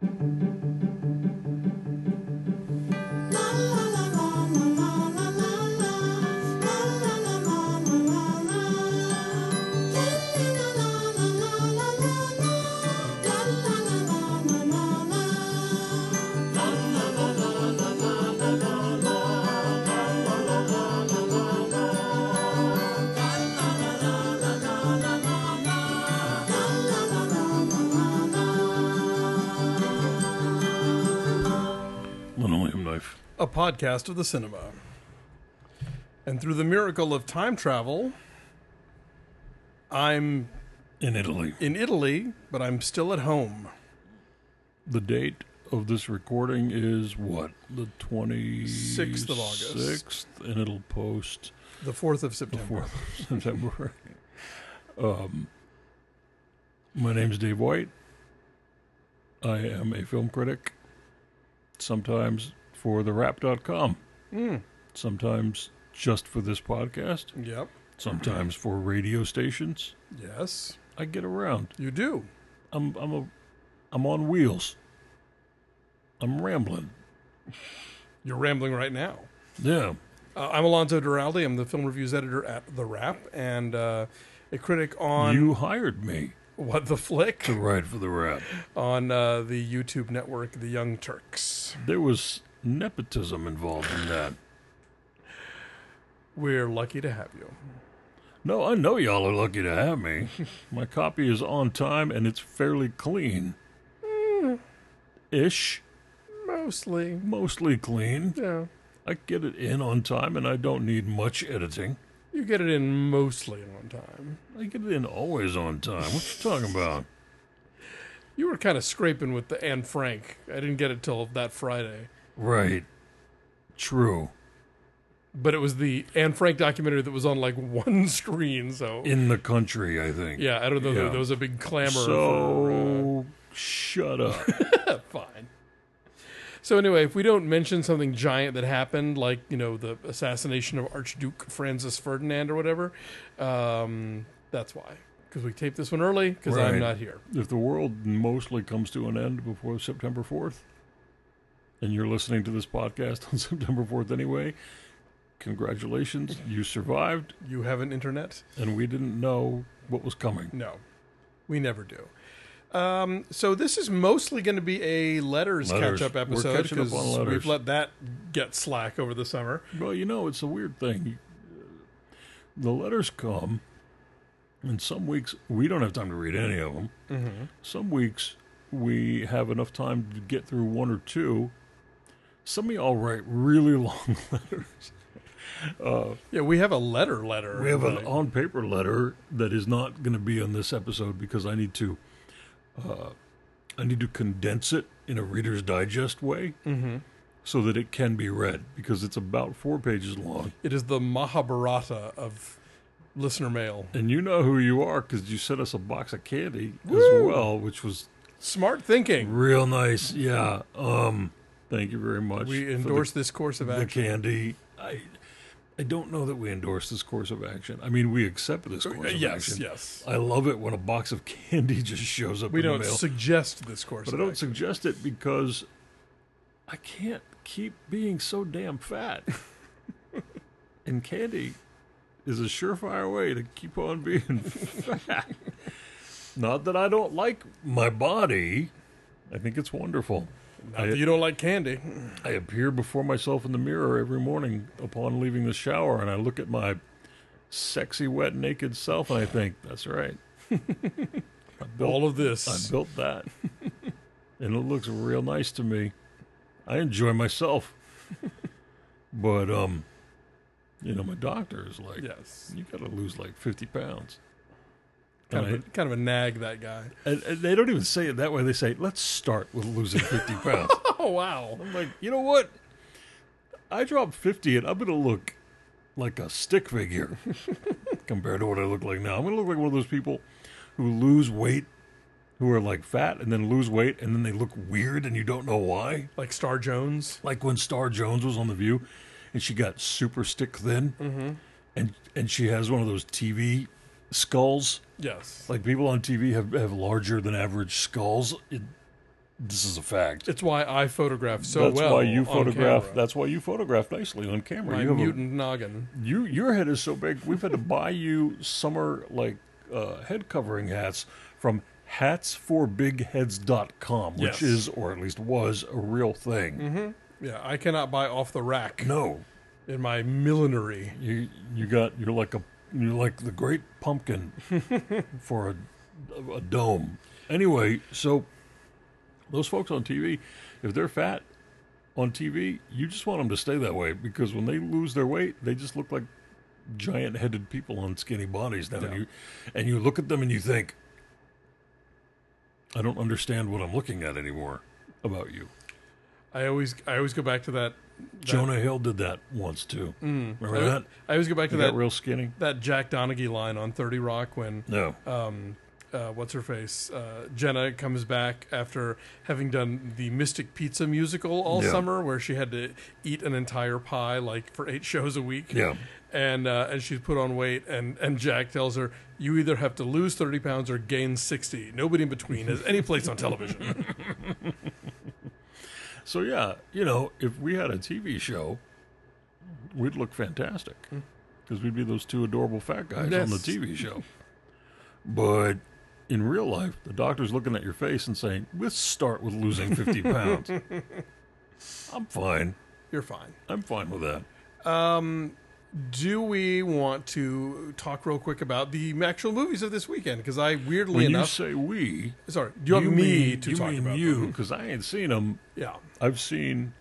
Linoleum Knife. A podcast of the cinema. And through the miracle of time travel, I'm In Italy. in Italy, but I'm still at home. The date of this recording is what? The 6th of August. 6th, and it'll post The 4th of the September. 4th of September. My name's Dave White. I am a film critic, sometimes for TheWrap.com, sometimes just for this podcast, Yep. sometimes for radio stations. Yes, I get around. you do. I'm on wheels. I'm rambling. You're rambling right now. Yeah. I'm Alonzo Duralde. I'm the film reviews editor at The Wrap and a critic on You hired me What the Flick to write for The Wrap. on the YouTube network, The Young Turks. There was nepotism involved in that. We're lucky to have you. No, I know y'all are lucky to have me. My copy is on time and it's fairly clean. Ish. Mostly. Mostly clean. Yeah. I get it in on time and I don't need much editing. You get it in mostly on time. I get it in always on time. What you talking about? You were kind of scraping with the Anne Frank. I didn't get it till that Friday. Right. True. But it was the Anne Frank documentary that was on like one screen, so... In the country, I think. yeah, I don't know. Yeah. There was a big clamor So, shut up. for... fine. So anyway, if we don't mention something giant that happened, like, you know, the assassination of Archduke Francis Ferdinand or whatever, that's why. Because we taped this one early, because I'm Right. not here. If the world mostly comes to an end before September 4th, and you're listening to this podcast on September 4th anyway, congratulations, you survived, You have an internet? and we didn't know what was coming. No, we never do. So this is mostly going to be a letters Letters. catch-up We're episode catching up on letters. we've let that get slack over the summer. Well, you know, it's a weird thing. The letters come, and some weeks we don't have time to read any of them. Mm-hmm. Some weeks we have enough time to get through one or two. Some of y'all write really long letters. Yeah, we have a letter. We have an like- on-paper letter that is not going to be on this episode because I need to condense it in a Reader's Digest way so that it can be read because it's about 4 pages long. It is the Mahabharata of listener mail. And you know who you are because you sent us a box of candy Woo! as well, which was Smart thinking. real nice. Yeah. Thank you very much. We for endorse this course of the action. candy. I don't know that we endorse this course of action. I mean, we accept this course of Yes, action. yes. I love it when a box of candy just shows up We in don't the mail. suggest this course But I of don't action. suggest it because I can't keep being so damn fat. And candy is a surefire way to keep on being fat. Not that I don't like my body. I think it's wonderful. Not that you don't like candy. I appear before myself in the mirror every morning upon leaving the shower, and I look at my sexy, wet, naked self, and I think, that's right. All of I this. built that. And it looks real nice to me. I enjoy myself. But, you know, my doctor is like, Yes. you got to lose like 50 pounds. Kind of a nag, that guy. And they don't even say it that way. They say, let's start with losing 50 pounds. Oh, wow. I'm like, you know what? I dropped 50 and I'm going to look like a stick figure compared to what I look like now. I'm going to look like one of those people who lose weight, who are like fat and then lose weight and then they look weird and you don't know why. Like Star Jones. Like when Star Jones was on The View and she got super stick thin and she has one of those TV skulls. Yes. Like people on TV have larger than average skulls. This is a fact. It's why I photograph so That's well. why you on photograph. camera. That's why you photograph nicely on camera. My You have mutant noggin. your head is so big. We've had to buy you summer head covering hats from hatsforbigheads.com, which Yes. is, or at least was, a real thing. Yeah, I cannot buy off the rack No, in my millinery. you're like the great pumpkin for a dome. Anyway, so those folks on TV, if they're fat on TV, you just want them to stay that way, because when they lose their weight, they just look like giant-headed people on skinny bodies now. Yeah. And you look at them and you think, I don't understand what I'm looking at anymore about you. I always go back to that. Jonah Hill did that once too. Remember that? I always go back to He that got real skinny. that Jack Donaghy line on 30 Rock when No. what's her face? Jenna comes back after having done the Mystic Pizza musical all Yeah. summer, where she had to eat an entire pie like for 8 shows a week. Yeah. And she's put on weight, and Jack tells her, "You either have to lose 30 pounds or gain 60. Nobody in between has any place on television." So yeah, if we had a TV show, we'd look fantastic, because we'd be those two adorable fat guys Yes. on the TV show. But in real life, the doctor's looking at your face and saying, "Let's start with losing 50 pounds." I'm fine. You're fine. I'm fine with that. Do we want to talk real quick about the actual movies of this weekend? Because I weirdly When enough, you say we, sorry, do you want me mean, to you talk mean about you, them? because I ain't seen them. Yeah. I've seen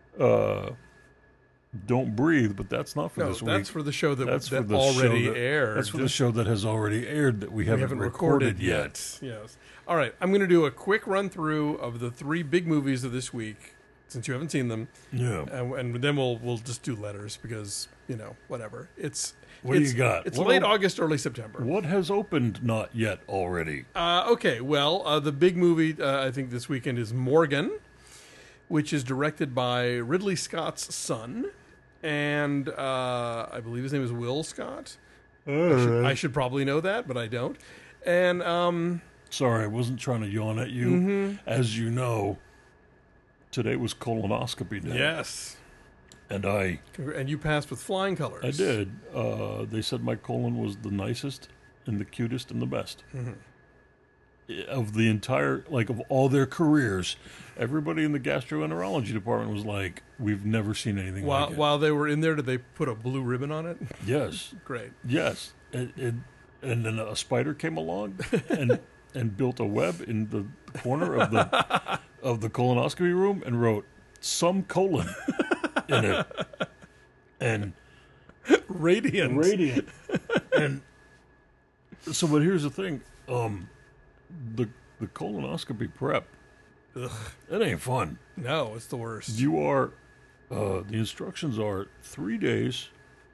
Don't Breathe, but that's not for No, this week. that's for the show that That's for that the already show that- aired. That's for the show that has already aired that we haven't recorded yet. Yes. All right. I'm going to do a quick run through of the 3 big movies of this week, since you haven't seen them, Yeah. and then we'll just do letters because whatever. What do you got? It's What late op- August, early September. What has opened not yet already? Okay. Well, the big movie I think this weekend is Morgan, which is directed by Ridley Scott's son, and I believe his name is Will Scott. I should probably know that, but I don't. And Sorry, I wasn't trying to yawn at you. As you know, today was colonoscopy day. yes, And I you passed with flying colors. did. They said my colon was the nicest and the cutest and the best. Of the entire, of all their careers, everybody in the gastroenterology department was like, we've never seen anything like it. While they were in there, did they put a blue ribbon on it? Yes. Great. Yes. And then a spider came along and built a web in the corner of the colonoscopy room and wrote some colon in it. And Radiant. and so, but here's the thing. The colonoscopy prep, Ugh. it ain't fun. No, it's the worst. You are, the instructions are 3 days,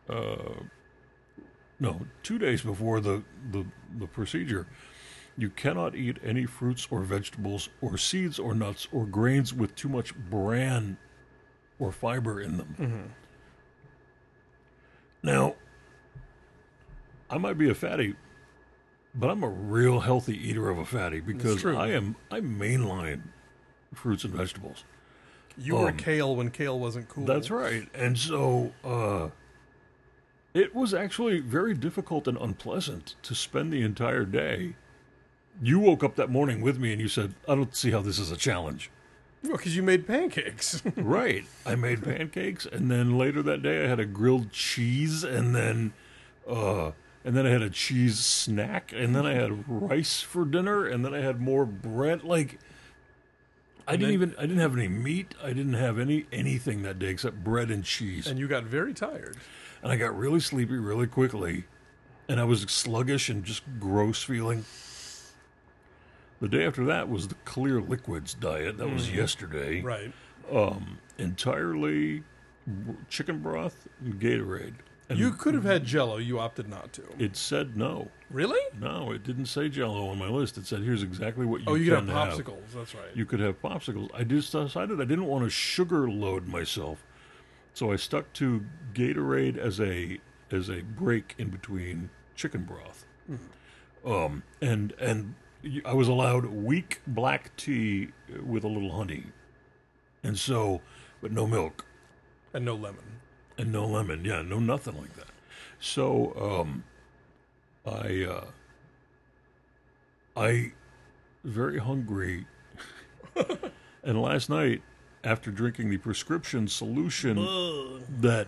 2 days before the procedure. You cannot eat any fruits or vegetables or seeds or nuts or grains with too much bran or fiber in them. Now, I might be a fatty, but I'm a real healthy eater of a fatty, because true. I mainline fruits and vegetables. You were kale when kale wasn't cool. That's right. And so it was actually very difficult and unpleasant to spend the entire day. You woke up that morning with me and you said, I don't see how this is a challenge. Well, because you made pancakes. Right. I made pancakes, and then later that day I had a grilled cheese, and then I had a cheese snack, and then I had rice for dinner, and then I had more bread. I didn't have any meat. I didn't have anything that day except bread and cheese. And you got very tired. And I got really sleepy really quickly, and I was sluggish and just gross feeling. The day after that was the clear liquids diet. That was yesterday. Right. Entirely chicken broth and Gatorade. And You could have had Jell-O. You opted not to. it said no. Really? No, it didn't say Jell-O on my list. It said, here's exactly what you You can could have popsicles. That's right. You could have popsicles. I just decided I didn't want to sugar load myself, so I stuck to Gatorade as a break in between chicken broth. And I was allowed weak black tea with a little honey, and so, but no milk And no lemon. and no lemon. Yeah, no nothing like that. So I very hungry, and last night after drinking the prescription solution that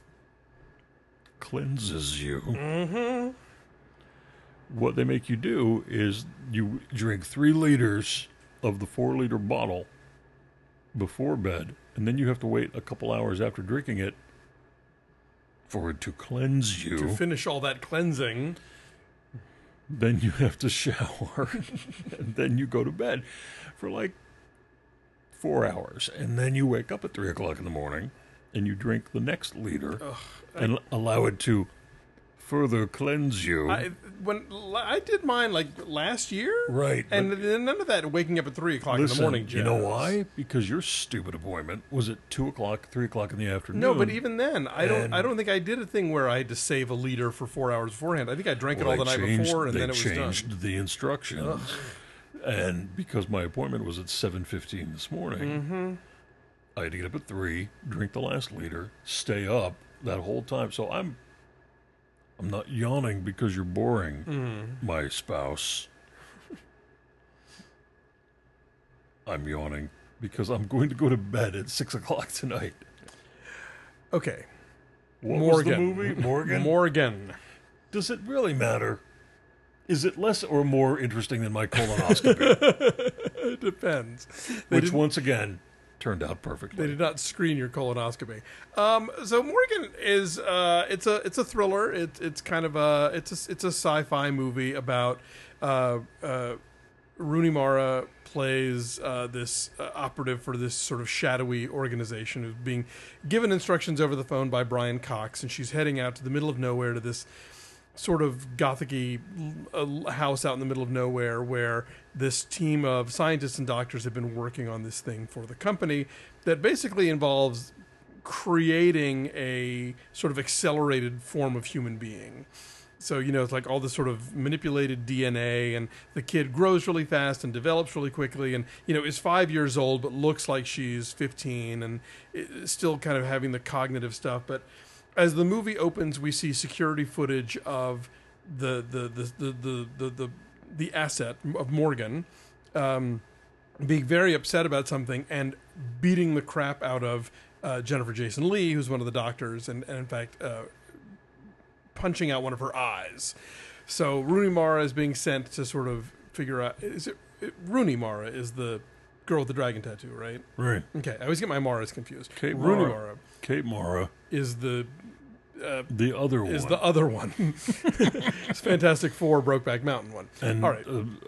cleanses you. What they make you do is you drink 3 liters of the 4-liter bottle before bed, and then you have to wait a couple hours after drinking it for it to cleanse you. To finish all that cleansing. Then you have to shower, and then you go to bed for like 4 hours, and then you wake up at 3 o'clock in the morning, and you drink the next liter, and allow it to further cleanse you. When I did mine like last year, Right, And none of that waking up at 3 o'clock in the Listen, morning. you know jazz. why? Because your stupid appointment was at 2 o'clock, 3 o'clock in the afternoon. No, but even then, I And- don't think I did a thing where I had to save a liter for 4 hours beforehand. I think I drank it all the night before, and they then it was done. changed the instructions. And because my appointment was at 7:15 this morning, I had to get up at 3, drink the last liter, stay up that whole time. So I'm not yawning because you're boring, my spouse. I'm yawning because I'm going to go to bed at 6 o'clock tonight. Okay, What Morgan. was the movie? Morgan? Morgan. Does it really matter? Is it less or more interesting than my colonoscopy? It depends. They Which, did- once again, turned out They perfectly. did not screen your colonoscopy. So Morgan is it's a thriller. It's kind of it's a sci-fi movie about Rooney Mara plays this operative for this sort of shadowy organization who's being given instructions over the phone by Brian Cox, and she's heading out to the middle of nowhere to this sort of gothic-y house out in the middle of nowhere where this team of scientists and doctors have been working on this thing for the company that basically involves creating a sort of accelerated form of human being. So, it's like all this sort of manipulated DNA, and the kid grows really fast and develops really quickly and, is 5 years old but looks like she's 15 and is still kind of having the cognitive stuff. But as the movie opens, we see security footage of the asset of Morgan being very upset about something and beating the crap out of Jennifer Jason Leigh, who's one of the doctors, and in fact punching out one of her eyes. So Rooney Mara is being sent to sort of figure out, Rooney Mara is the girl with the dragon tattoo, right? Right. Okay, I always get my Maras confused. Kate Rooney Mara. Mara Kate Mara, is the the other one. It's Fantastic Four Brokeback Mountain one. And All right.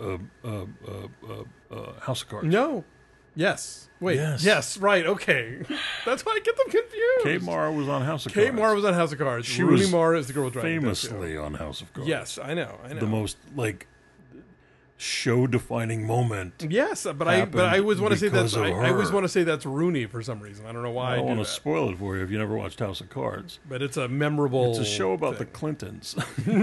House of Cards. No. Yes. Wait. Yes. Yes. Right. Okay. That's why I get them confused. Kate Mara was on House of Cards. Kate Mara was on House of Cards. She Rooney was Mara is the girl with dragon tattoo. famously on House of Cards. Yes, I know. The most, show-defining moment. Yes, but I always want to say because that's of I always her. want to say that's Rooney for some reason. I don't know why I don't do want that. to spoil it for you if you never watched House of Cards. But it's a memorable. It's a show about thing. the Clintons.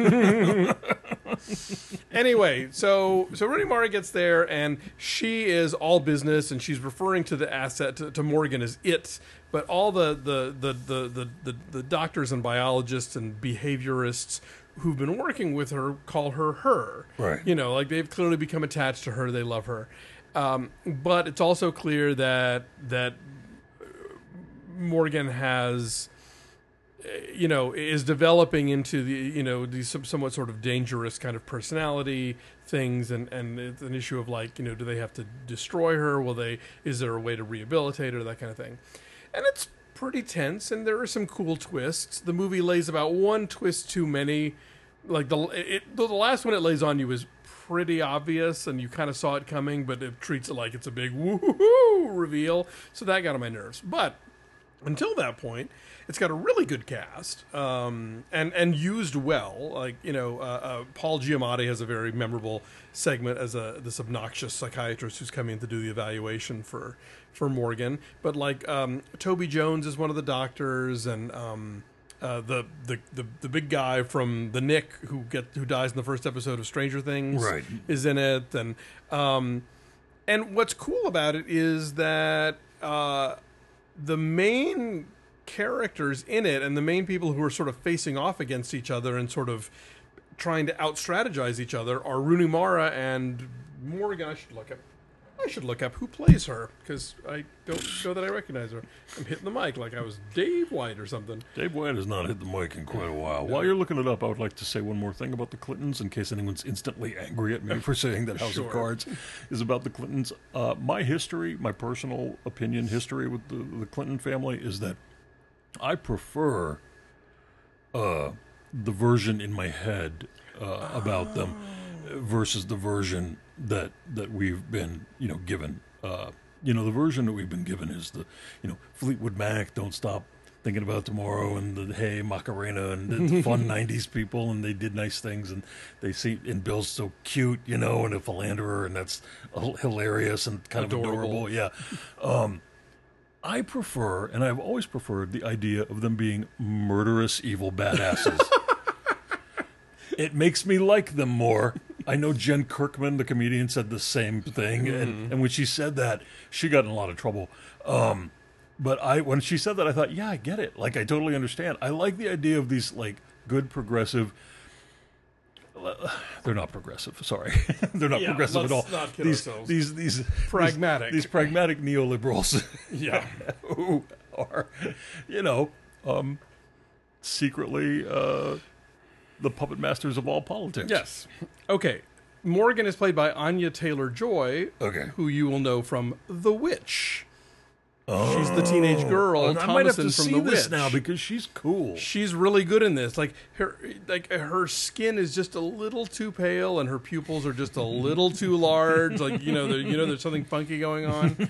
Anyway, so Rooney Mara gets there, and she is all business, and she's referring to the asset to Morgan as it. But all the doctors and biologists and behaviorists who've been working with her call her. Right. They've clearly become attached to her. They love her. But it's also clear that Morgan has, is developing into these somewhat sort of dangerous kind of personality things, and it's an issue of do they have to destroy her? Is there a way to rehabilitate her? That kind of thing. And it's pretty tense, and there are some cool twists. The movie lays about one twist too many. The last one it lays on you is pretty obvious, and you kind of saw it coming, but it treats it like it's a big woohoo reveal. So that got on my nerves. But until that point, it's got a really good cast, and used well. Paul Giamatti has a very memorable segment as this obnoxious psychiatrist who's coming to do the evaluation for Morgan. But Toby Jones is one of the doctors, and the big guy from the Nick who dies in the first episode of Stranger Things Right. is in it, and what's cool about it is that the main characters in it and the main people who are sort of facing off against each other and sort of trying to out-strategize each other are Rooney Mara and Morgan. I should look up who plays her, because I don't know that I recognize her. I'm hitting the mic like I was Dave White or something. Dave White has not hit the mic in quite a while. While you're looking it up, I would like to say one more thing about the Clintons, in case anyone's instantly angry at me for saying that House Sure. of Cards is about the Clintons. My history, my personal opinion history with the Clinton family is that I prefer the version in my head about them versus the version that we've been, given. The version that we've been given is the, Fleetwood Mac, Don't Stop Thinking About Tomorrow, and the Hey Macarena, and the fun '90s people, and they did nice things, and and Bill's so cute, and a philanderer, and that's hilarious and kind of adorable. Yeah. I prefer, and I've always preferred, the idea of them being murderous, evil badasses. It makes me like them more. I know Jen Kirkman, the comedian, said the same thing, and when she said that, she got in a lot of trouble. But when she said that, I thought, yeah, I get it. Like, I totally understand. I like the idea of these, good, progressive... They're not progressive. Sorry, they're not progressive at all. Not kid these ourselves. these Pragmatic. These pragmatic neoliberals. Yeah. Who are, secretly the puppet masters of all politics. Yes. Okay. Morgan is played by Anya Taylor-Joy, Okay. who you will know from The Witch. She's the teenage girl, I might have Thomasin to from see The this Witch. now because she's cool. She's really good in this. Her skin is just a little too pale, and her pupils are just a little too large. There's something funky going on.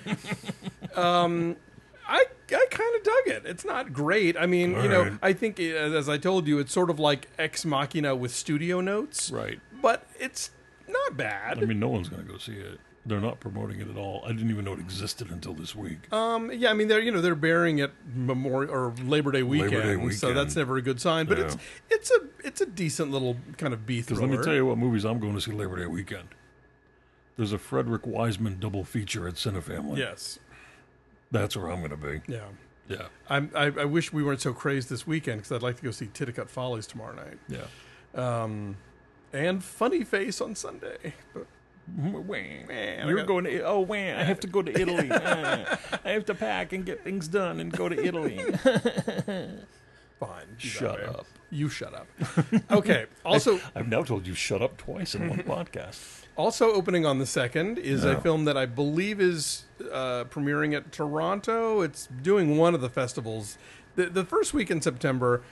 I kind of dug it. It's not great. I mean, Right. I think, as I told you, it's sort of like Ex Machina with studio notes. Right. But it's not bad. I mean, no one's going to go see it. They're not promoting it at all. I didn't even know it existed until this week. Yeah, I mean they're burying it Memorial or Labor Day weekend, so that's never a good sign. But Yeah. it's a decent little kind of B Because thriller. let me tell you what movies I'm going to see Labor Day weekend. There's a Frederick Wiseman double feature at Cinefamily. Yes, That's where I'm going to be. yeah. Yeah. I wish we weren't so crazed this weekend because I'd like to go see Titicut Follies tomorrow night. Yeah. And Funny Face on Sunday. But You're going to... Oh, man, I have to go to Italy. I have to pack and get things done and go to Italy. fine. Shut up. You shut up. Okay. Also, I've now told you shut up twice in one podcast. Also opening on the 2nd is a Yeah. film that I believe is premiering at Toronto. It's doing one of the festivals. The first week in September,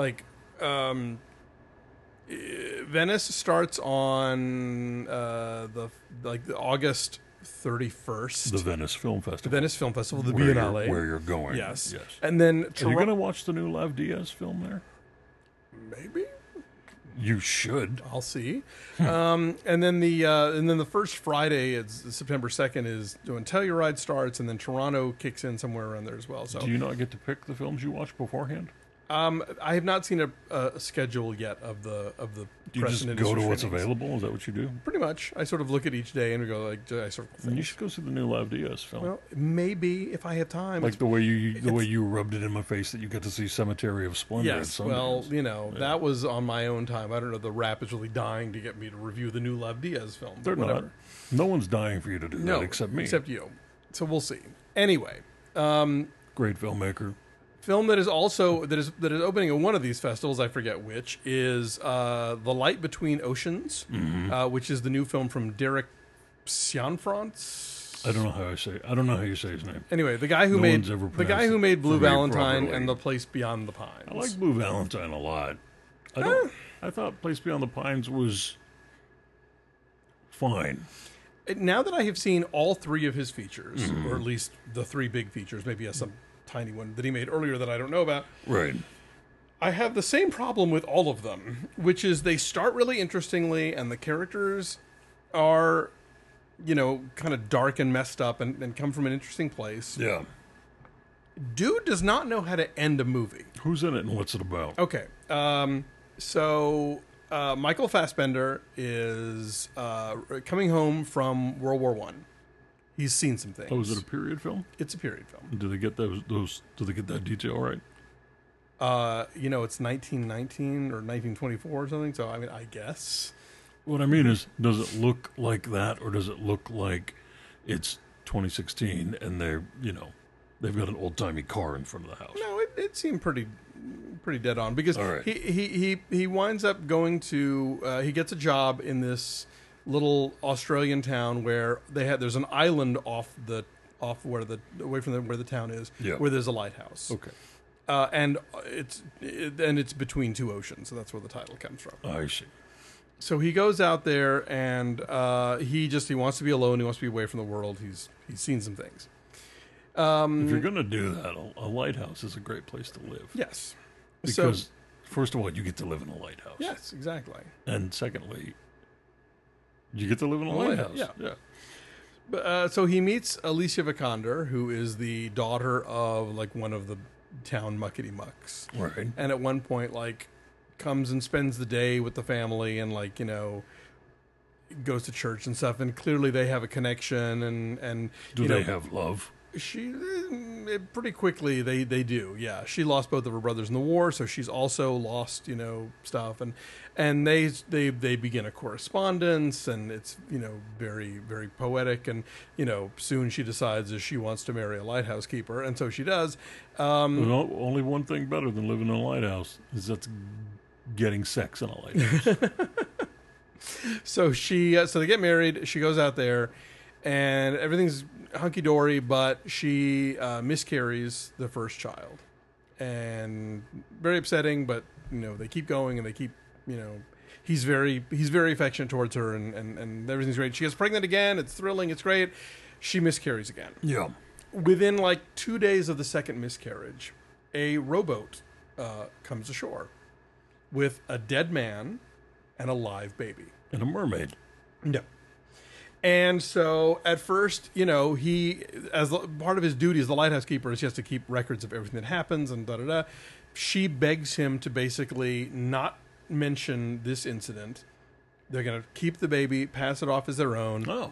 Venice starts on the August 31st. The Venice Film The Festival. Venice Film Festival, the where Biennale. Where you're going. Yes. Yes. And then Are you going to watch the new Lav Diaz film there? maybe You should. I'll see. And then the first Friday, it's September 2nd, is when Telluride starts, and then Toronto kicks in somewhere around there as well. So Do you not get to pick the films you watch beforehand? I have not seen a schedule yet of the Do you press just and go to industry what's screenings. available? Is that what you do? Pretty much. I sort of look at each day and go I circle And you things. should go see the new Lav Diaz film. Well, maybe if I have time. Like the way you rubbed it in my face that you get to see Cemetery of Splendor. at Yes, Sundance. well, that was on my own time. I don't know. The rap is really dying to get me to review the new Lav Diaz film. They're but not. whatever. No one's dying for you to do No, that except me. except you. So we'll see. Anyway, Great filmmaker. film that is opening at one of these festivals, I forget which, is The Light Between Oceans, which is the new film from Derek Cianfrance. I don't know how you say his name. Anyway, the guy who No made one's ever pronounced Blue it for me Valentine properly. and The Place Beyond the Pines. I like Blue Valentine a lot. I thought Place Beyond the Pines was fine. Now that I have seen all three of his features, or at least the three big features, maybe he has some tiny one that he made earlier that I don't know about, Right. I have the same problem with all of them, which is they start really interestingly and the characters are, kind of dark and messed up and come from an interesting place. Yeah. Dude does not know how to end a movie. Who's in it and what's it about? Okay. So Michael Fassbender is coming home from World War One. He's seen some things. Oh, is it a period film? It's a period film. Do they get those? Do they get that detail right? It's 1919 or 1924 or something. So I mean, I guess. What I mean is, does it look like that, or does it look like it's 2016 and they've got an old timey car in front of the house? No, it seemed pretty dead on because All right. he winds up going to he gets a job in this little Australian town where there's an island away from where the town is, Yeah. where there's a lighthouse. Okay, And it's between two oceans, so that's where the title comes from. I see. So he goes out there and he wants to be alone. He wants to be away from the world. He's seen some things. If you're going to do that, a lighthouse is a great place to live. Yes. Because, first of all, you get to live in a lighthouse. Yes, exactly. And secondly, you get to live in a lighthouse. Yeah. But, so he meets Alicia Vikander, who is the daughter of like one of the town muckety mucks. Right. And at one point, comes and spends the day with the family and goes to church and stuff. And clearly they have a connection and Do they have love? Pretty quickly they do. Yeah. She lost both of her brothers in the war. So she's also lost, stuff. And they begin a correspondence and it's, very, very poetic. And, soon she decides that she wants to marry a lighthouse keeper. And so she does. Only one thing better than living in a lighthouse is that's getting sex in a lighthouse. So they get married. She goes out there, and everything's hunky dory. But she miscarries the first child, and very upsetting. But they keep going, and they keep he's very affectionate towards her, and everything's great. She gets pregnant again. It's thrilling. It's great. She miscarries again. Yeah. Within 2 days of the second miscarriage, a rowboat comes ashore with a dead man and a live baby. And a mermaid. No. And so at first, he, as part of his duty as the lighthouse keeper, is he has to keep records of everything that happens and da-da-da. She begs him to basically not mention this incident. They're going to keep the baby, pass it off as their own. Oh.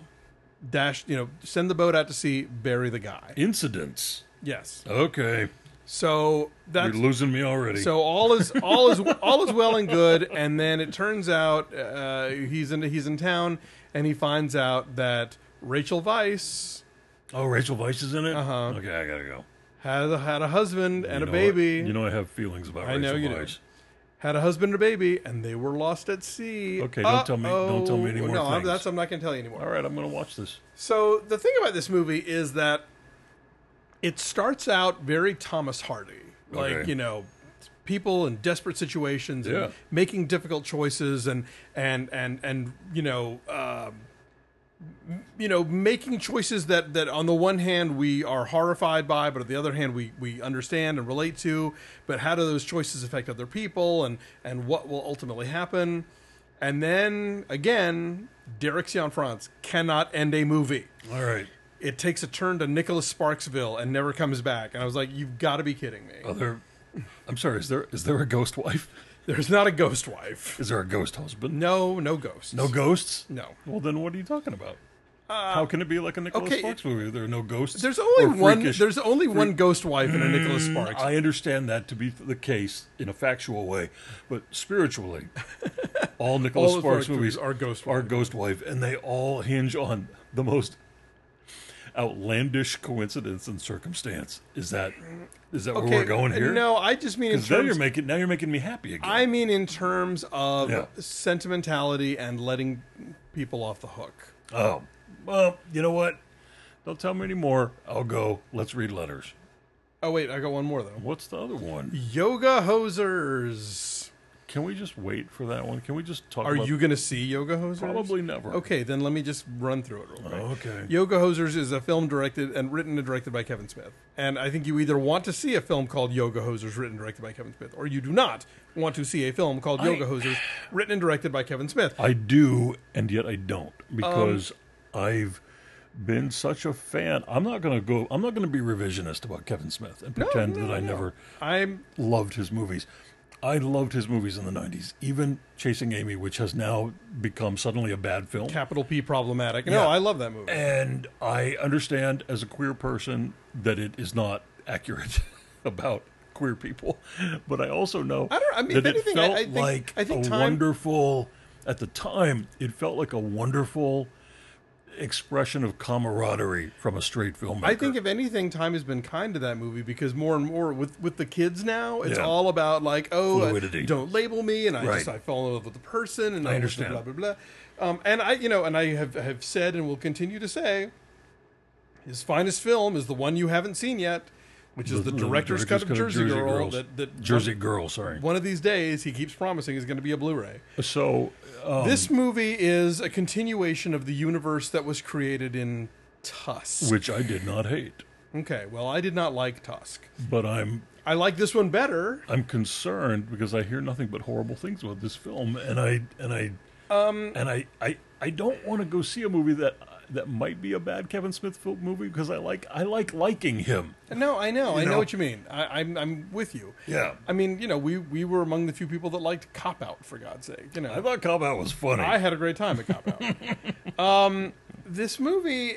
Send the boat out to sea, bury the guy. Incidents. Yes. Okay. So that's You're losing me already. So all is well and good, and then it turns out he's in town, and he finds out that Rachel Weisz. Oh, Rachel Weisz is in it? Uh-huh. Okay, I gotta go. Had a husband and a baby. I have feelings about I Rachel know you Weisz. do. Had a husband and a baby, and they were lost at sea. Okay, don't tell me any more no, things. I'm not going to tell you anymore. All right, I'm going to watch this. So the thing about this movie is that it starts out very Thomas Hardy. Okay. People in desperate situations Yeah. and making difficult choices and making choices that on the one hand we are horrified by, but on the other hand we understand and relate to. But how do those choices affect other people and what will ultimately happen? And then again, Derek Cianfrance cannot end a movie. All right. It takes a turn to Nicholas Sparksville and never comes back. And I was like, you've got to be kidding me. I'm sorry, is there a ghost wife? There's not a ghost wife. Is there a ghost husband? No ghosts. No ghosts? No. Well, then what are you talking about? How can it be like a Nicholas Sparks movie? There are no ghosts. There's only one ghost wife in a Nicholas Sparks. I understand that to be the case in a factual way, but spiritually, all Nicholas Sparks movies are ghost wife, and they all hinge on the most outlandish coincidence and circumstance. Is that where we're going here? No, I just mean in terms. Now you're making me happy again. I mean in terms of Yeah. sentimentality and letting people off the hook. Oh, well, you know what? Don't tell me anymore. I'll go. Let's read letters. Oh wait, I got one more though. What's the other one? Yoga Hosers. Can we just wait for that one? Can we just talk Are about you going to see Yoga Hosers? Probably never. Okay, then let me just run through it real quick. Okay. Yoga Hosers is a film written and directed by Kevin Smith. And I think you either want to see a film called Yoga Hosers written and directed by Kevin Smith, or you do not want to see a film called Yoga Hosers written and directed by Kevin Smith. I do, and yet I don't, because I've been such a fan. I'm not going to be revisionist about Kevin Smith and pretend that I never I'm loved his movies. I loved his movies in the 90s, even Chasing Amy, which has now become suddenly a bad film. capital P problematic. Yeah. No, I love that movie. And I understand as a queer person that it is not accurate about queer people, but I also know I mean, that if it anything, felt I think a time. wonderful, at the time, it felt like a wonderful expression of camaraderie from a straight filmmaker. I think if anything, time has been kind to that movie because more and more with the kids now, it's Yeah. all about like, Fluidity. don't label me, and Right. I fell in love with the person, and I understand. blah blah blah. And I have said and will continue to say, his finest film is the one you haven't seen yet, which is the director's cut of Jersey Girl. Jersey Girl, sorry. One of these days, he keeps promising is going to be a Blu-ray. So This movie is a continuation of the universe that was created in Tusk. which I did not hate, Okay, well, I did not like Tusk. but I'm like this one better. concerned because I hear nothing but horrible things about this film, and I don't want to go see a movie that might be a bad Kevin Smith film movie because I like liking him. No, I know know? what you mean. I'm with you. Yeah. I mean, we were among the few people that liked Cop Out, for God's sake. I thought Cop Out was funny. I had a great time at Cop Out. This movie,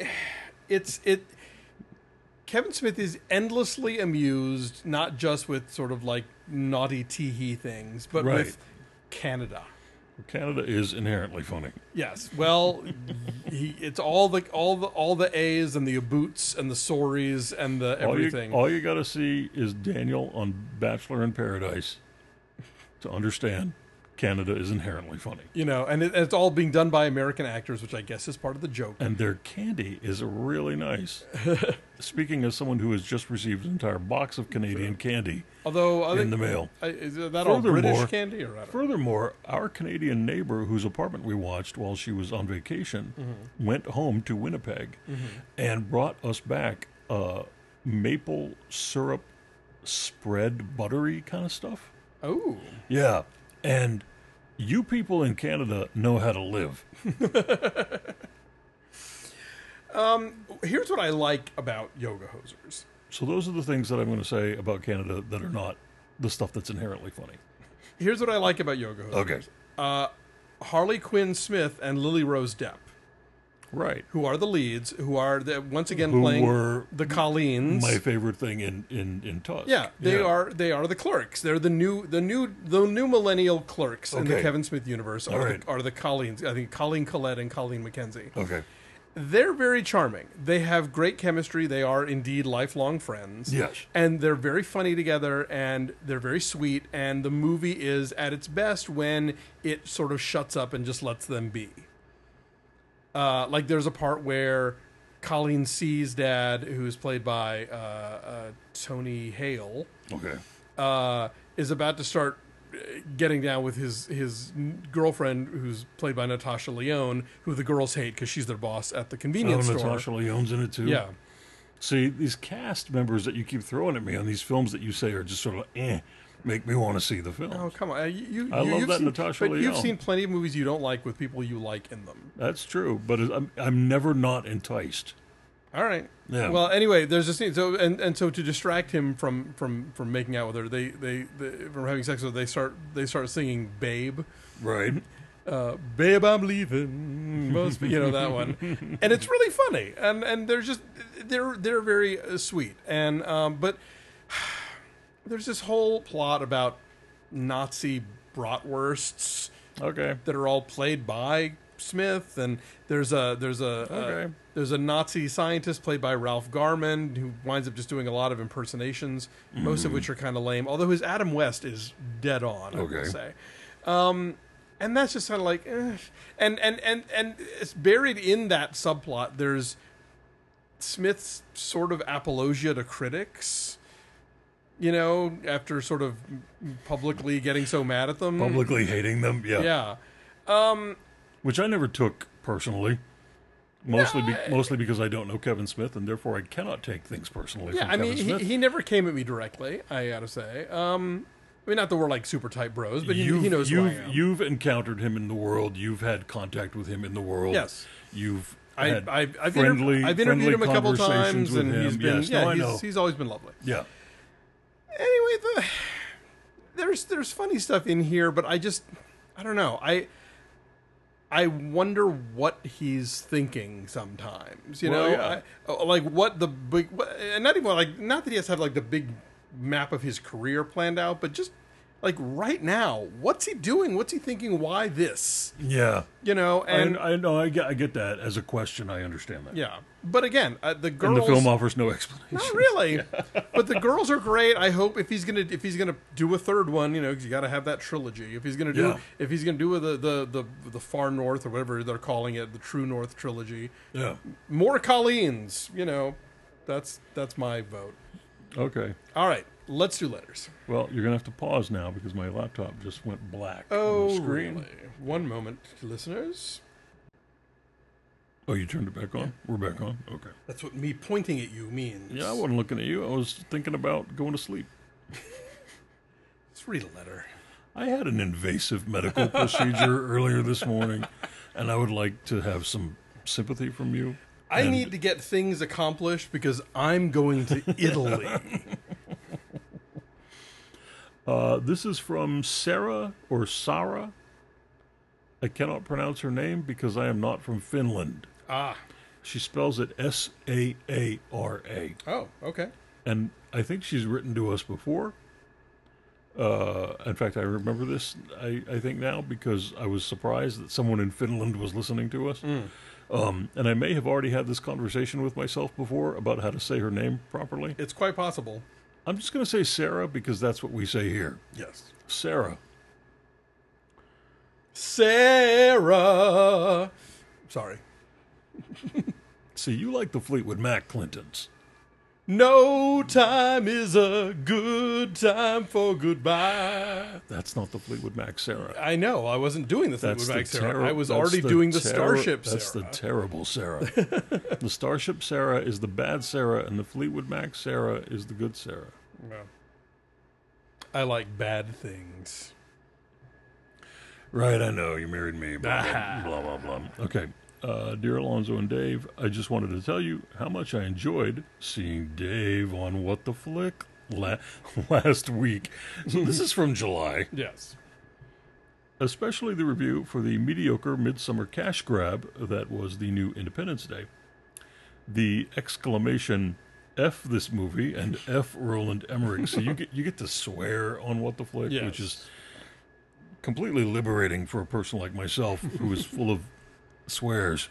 Kevin Smith is endlessly amused, not just with sort of like naughty tee-hee things, but Right. with Canada. Canada is inherently funny. Yes. Well, it's all the A's and the aboots and the sorries and the everything. All you got to see is Daniel on Bachelor in Paradise to understand Canada is inherently funny. And it's all being done by American actors, which I guess is part of the joke. And their candy is really nice. Speaking as someone who has just received an entire box of Canadian candy Although in the mail. Is that all British candy or I don't know? Furthermore, our Canadian neighbor whose apartment we watched while she was on vacation went home to Winnipeg and brought us back maple syrup spread buttery kind of stuff. Oh. Yeah. And you people in Canada know how to live. Here's what I like about Yoga Hosers. So those are the things that I'm going to say about Canada that are not the stuff that's inherently funny. Here's what I like about Yoga Hosers. Okay. Harley Quinn Smith and Lily Rose Depp, Right. who are the leads, who are once again Who playing were the Colleens. My favorite thing in Tusk. Yeah, they are the clerks. They're the new millennial clerks in the Okay. Kevin Smith universe All right. are the Colleens. I think Colleen Collette and Colleen McKenzie. Okay. They're very charming. They have great chemistry. They are indeed lifelong friends. Yes. And they're very funny together and they're very sweet. And the movie is at its best when it sort of shuts up and just lets them be. Like there's a part where Colleen C's dad, who's played by Tony Hale, Okay. is about to start getting down with his girlfriend, who's played by Natasha Lyonne, who the girls hate because she's their boss at the convenience store. Natasha Lyonne's in it too. Yeah. See, these cast members that you keep throwing at me on these films that you say are just sort of make me want to see the film. Oh, come on. I love you've that seen, Natasha but you've Lyonne. seen plenty of movies you don't like with people you like in them. That's true, but I'm never not enticed. All right. Yeah. Well, anyway, there's a scene. So and so to distract him from making out with her, they from having sex with her, they start singing "Babe." Right. Babe, I'm leaving. Must be, that one, and it's really funny, and they're very sweet, and but there's this whole plot about Nazi bratwursts Okay. that are all played by Smith, and there's a Nazi scientist played by Ralph Garman who winds up just doing a lot of impersonations, most of which are kind of lame. Although his Adam West is dead on, I would say. And that's just kind of like, and it's buried in that subplot. There's Smith's sort of apologia to critics. After sort of publicly getting so mad at them, Publicly hating them. Yeah. yeah. Which I never took personally. Mostly because I don't know Kevin Smith, and therefore I cannot take things personally Yeah, from I Kevin mean, Smith. he never came at me directly, I gotta say. I mean, not that we're like super tight bros, but he knows who I am. You've encountered him in the world. You've had contact with him in the world. Yes. You've I've friendly, interviewed him a couple conversations times, with and him. he's been Yes, no, I know. he's always been lovely. Yeah. Anyway, there's funny stuff in here, but I don't know. I wonder what he's thinking sometimes. You Well, know, like what the big, and not even like not that he has to have like the big map of his career planned out, but just like right now, what's he doing? What's he thinking? Why this? Yeah. You know, and I know. I get that as a question. I understand that. yeah. But again, the girls. And the film offers no explanation. Not really, but the girls are great. I hope if he's gonna do a third one, you know, 'cause you got to have that trilogy. If he's gonna do the Far North or whatever they're calling it, the True North trilogy, Yeah. more Colleens. You know, that's my vote. Okay. All right, let's do letters. Well, you're gonna have to pause now because my laptop just went black on Oh, the screen. really? One moment, listeners. Oh, you turned it back on? We're back on? Okay. That's what me pointing at you means. Yeah, I wasn't looking at you. I was thinking about going to sleep. Let's read a letter. I had an invasive medical procedure earlier this morning, and I would like to have some sympathy from you. I And- need to get things accomplished because I'm going to Italy. This is from Sarah or Sara. I cannot pronounce her name because I am not from Finland. Ah. She spells it Saara. Oh, okay. And I think she's written to us before. In fact, I remember this, I think now, because I was surprised that someone in Finland was listening to us. And I may have already had this conversation with myself before about how to say her name properly. It's quite possible. I'm just going to say Sarah because that's what we say here. Yes. Sarah. Sarah. Sorry. See, you like the Fleetwood Mac Clintons. No time is a good time for goodbye. That's not the Fleetwood Mac Sarah. I know. I wasn't doing the Fleetwood Mac Sarah. I was that's already the doing the Starship That's Sarah. the terrible Sarah. The Starship Sarah is the bad Sarah, and the Fleetwood Mac Sarah is the good Sarah. No. I like bad things. Right, I know. You married me. Blah, blah, blah, blah, blah. Okay. Dear Alonzo and Dave, I just wanted to tell you how much I enjoyed seeing Dave on What the Flick last week. So this is from July. Yes. Especially the review for the mediocre Midsummer Cash Grab that was the new Independence Day. The exclamation F this movie and F Roland Emmerich. So you get to swear on What the Flick, Yes. which is completely liberating for a person like myself who is full of swears.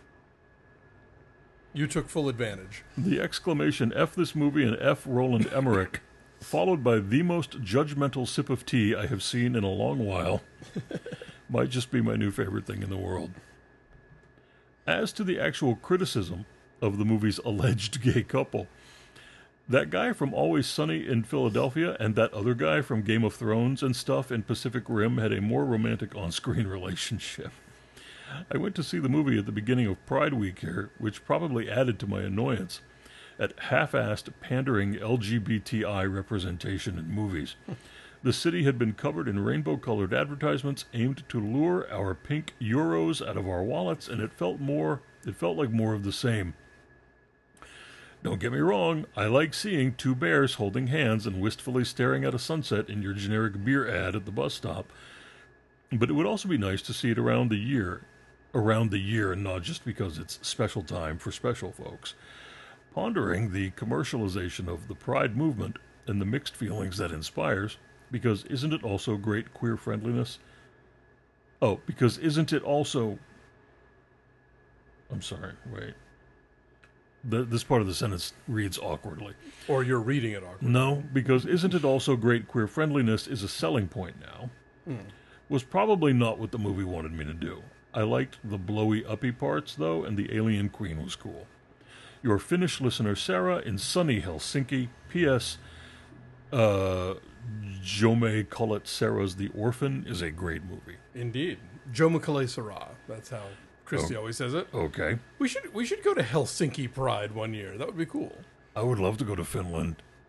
You took full advantage. The exclamation F this movie and F Roland Emmerich, followed by the most judgmental sip of tea I have seen in a long while, might just be my new favorite thing in the world. As to the actual criticism of the movie's alleged gay couple, that guy from Always Sunny in Philadelphia and that other guy from Game of Thrones and stuff in Pacific Rim had a more romantic on-screen relationship. I went to see the movie at the beginning of Pride Week here, which probably added to my annoyance at half-assed, pandering LGBTI representation in movies. The city had been covered in rainbow-colored advertisements aimed to lure our pink euros out of our wallets, and it felt like more of the same. Don't get me wrong, I like seeing two bears holding hands and wistfully staring at a sunset in your generic beer ad at the bus stop, but it would also be nice to see it around the year and not just because it's special time for special folks. Pondering the commercialization of the Pride movement and the mixed feelings that inspires, because isn't it also great queer friendliness? Oh, because isn't it also... I'm sorry, wait. This part of the sentence reads awkwardly. Or you're reading it awkwardly. No, because isn't it also great queer friendliness is a selling point now. Was probably not what the movie wanted me to do. I liked the blowy uppy parts, though, and the alien queen was cool. Your Finnish listener, Sarah, in sunny Helsinki. P.S. Jome Collett Sarah's The Orphan is a great movie. Indeed. Joe McCalais Sarah. That's how Christy always says it. Okay. We should go to Helsinki Pride one year. That would be cool. I would love to go to Finland.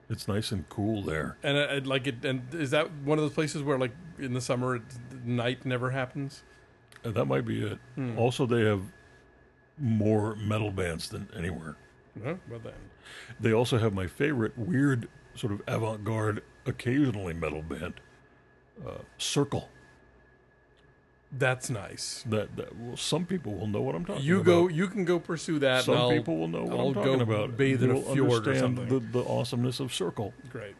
It's nice and cool there. And I'd like it. And is that one of those places where, like, in the summer, night never happens? That might be it. Also, they have more metal bands than anywhere. Well, then. They also have my favorite weird sort of avant-garde, occasionally metal band, Circle. That's nice. Well, some people will know what I'm talking You about. go. You can go pursue that. Some and people will know what I'll I'm talking go about. bathe in a You'll fjord or understand something. the awesomeness of Circle. Great.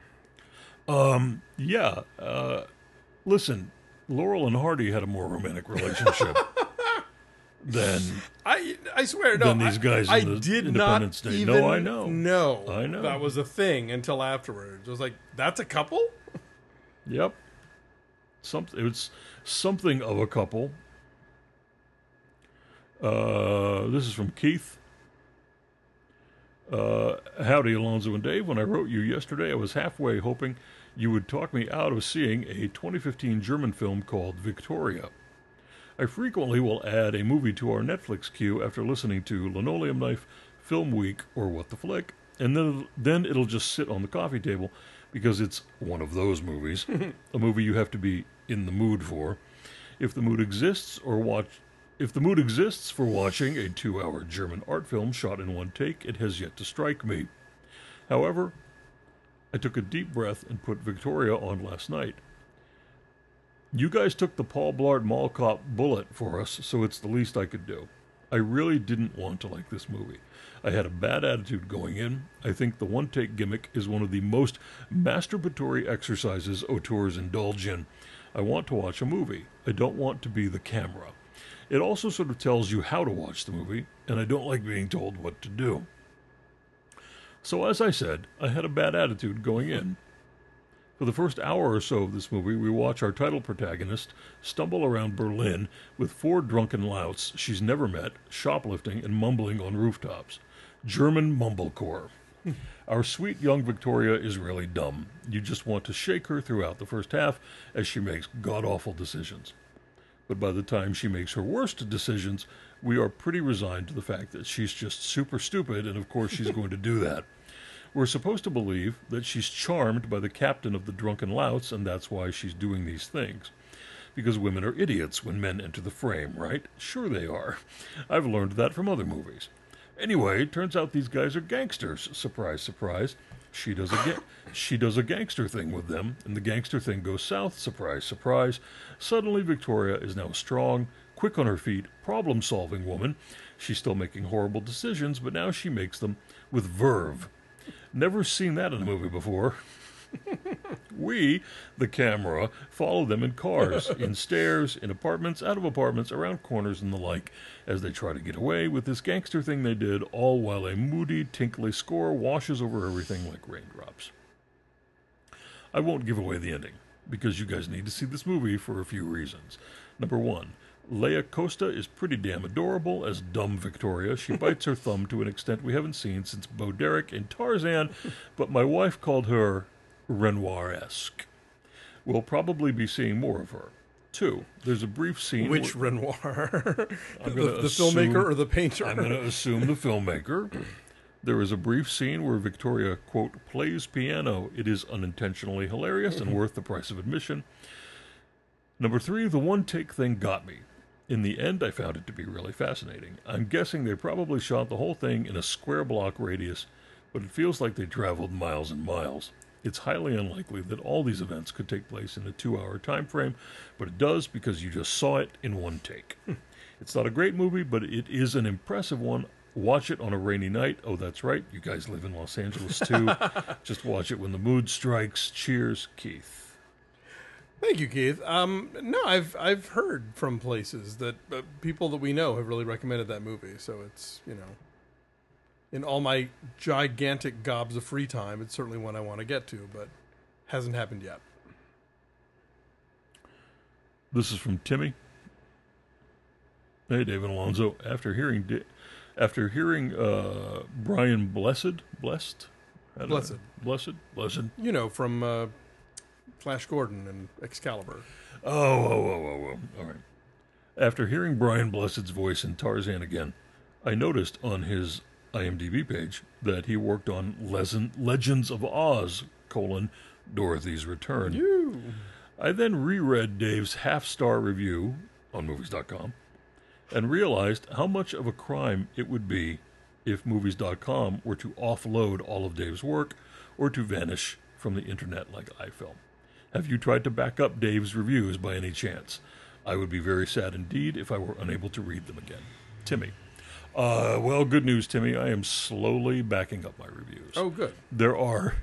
Yeah. Listen, Laurel and Hardy had a more romantic relationship than I swear, no. these guys in I the did Independence not Day. even No, I know. know. I know. That was a thing until afterwards. I was like, that's a couple? Yep. It's something of a couple. This is from Keith. Howdy, Alonzo and Dave. When I wrote you yesterday, I was halfway hoping you would talk me out of seeing a 2015 German film called Victoria. I frequently will add a movie to our Netflix queue after listening to Linoleum Knife, Film Week, or What the Flick, and then it'll just sit on the coffee table because it's one of those movies, a movie you have to be in the mood for. If the mood exists for watching a 2-hour German art film shot in one take, it has yet to strike me. However, I took a deep breath and put Victoria on last night. You guys took the Paul Blart Mall Cop bullet for us, so it's the least I could do. I really didn't want to like this movie. I had a bad attitude going in. I think the one-take gimmick is one of the most masturbatory exercises auteurs indulge in. I want to watch a movie. I don't want to be the camera. It also sort of tells you how to watch the movie, and I don't like being told what to do. So as I said, I had a bad attitude going in. For the first hour or so of this movie, we watch our title protagonist stumble around Berlin with 4 drunken louts she's never met, shoplifting and mumbling on rooftops. German mumblecore. Our sweet young Victoria is really dumb. You just want to shake her throughout the first half as she makes god-awful decisions. But by the time she makes her worst decisions, we are pretty resigned to the fact that she's just super stupid, and of course she's going to do that. We're supposed to believe that she's charmed by the captain of the drunken louts, and that's why she's doing these things. Because women are idiots when men enter the frame, right? Sure they are. I've learned that from other movies. Anyway, it turns out these guys are gangsters. Surprise, surprise. She does a gangster thing with them, and the gangster thing goes south. Surprise, surprise. Suddenly, Victoria is now a strong, quick on her feet, problem-solving woman. She's still making horrible decisions, but now she makes them with verve. Never seen that in a movie before. We, the camera, follow them in cars, in stairs, in apartments, out of apartments, around corners, and the like, as they try to get away with this gangster thing they did, all while a moody, tinkly score washes over everything like raindrops. I won't give away the ending, because you guys need to see this movie for a few reasons. Number 1, Leia Costa is pretty damn adorable as dumb Victoria. She bites her thumb to an extent we haven't seen since Bo Derek in Tarzan, but my wife called her Renoir-esque. We'll probably be seeing more of her. 2, there's a brief scene... Which Renoir? the assume, filmmaker or the painter? I'm going to assume the filmmaker. There is a brief scene where Victoria, quote, plays piano. It is unintentionally hilarious and worth the price of admission. Number 3, the one-take thing got me. In the end, I found it to be really fascinating. I'm guessing they probably shot the whole thing in a square block radius, but it feels like they traveled miles and miles. It's highly unlikely that all these events could take place in a 2-hour time frame, but it does because you just saw it in one take. It's not a great movie, but it is an impressive one. Watch it on a rainy night. Oh, that's right. You guys live in Los Angeles, too. Just watch it when the mood strikes. Cheers, Keith. Thank you, Keith. No, I've heard from places that people that we know have really recommended that movie. So it's, in all my gigantic gobs of free time, it's certainly one I want to get to, but hasn't happened yet. This is from Timmy. Hey, David Alonzo. After hearing Brian Blessed, From Flash Gordon and Excalibur. Oh. All right. After hearing Brian Blessed's voice in Tarzan again, I noticed on his IMDb page that he worked on Legends of Oz, Dorothy's Return. You. I then reread Dave's half-star review on Movies.com and realized how much of a crime it would be if Movies.com were to offload all of Dave's work or to vanish from the internet like iFilm. Have you tried to back up Dave's reviews by any chance? I would be very sad indeed if I were unable to read them again. Timmy. Well, good news, Timmy. I am slowly backing up my reviews. Oh, good. There are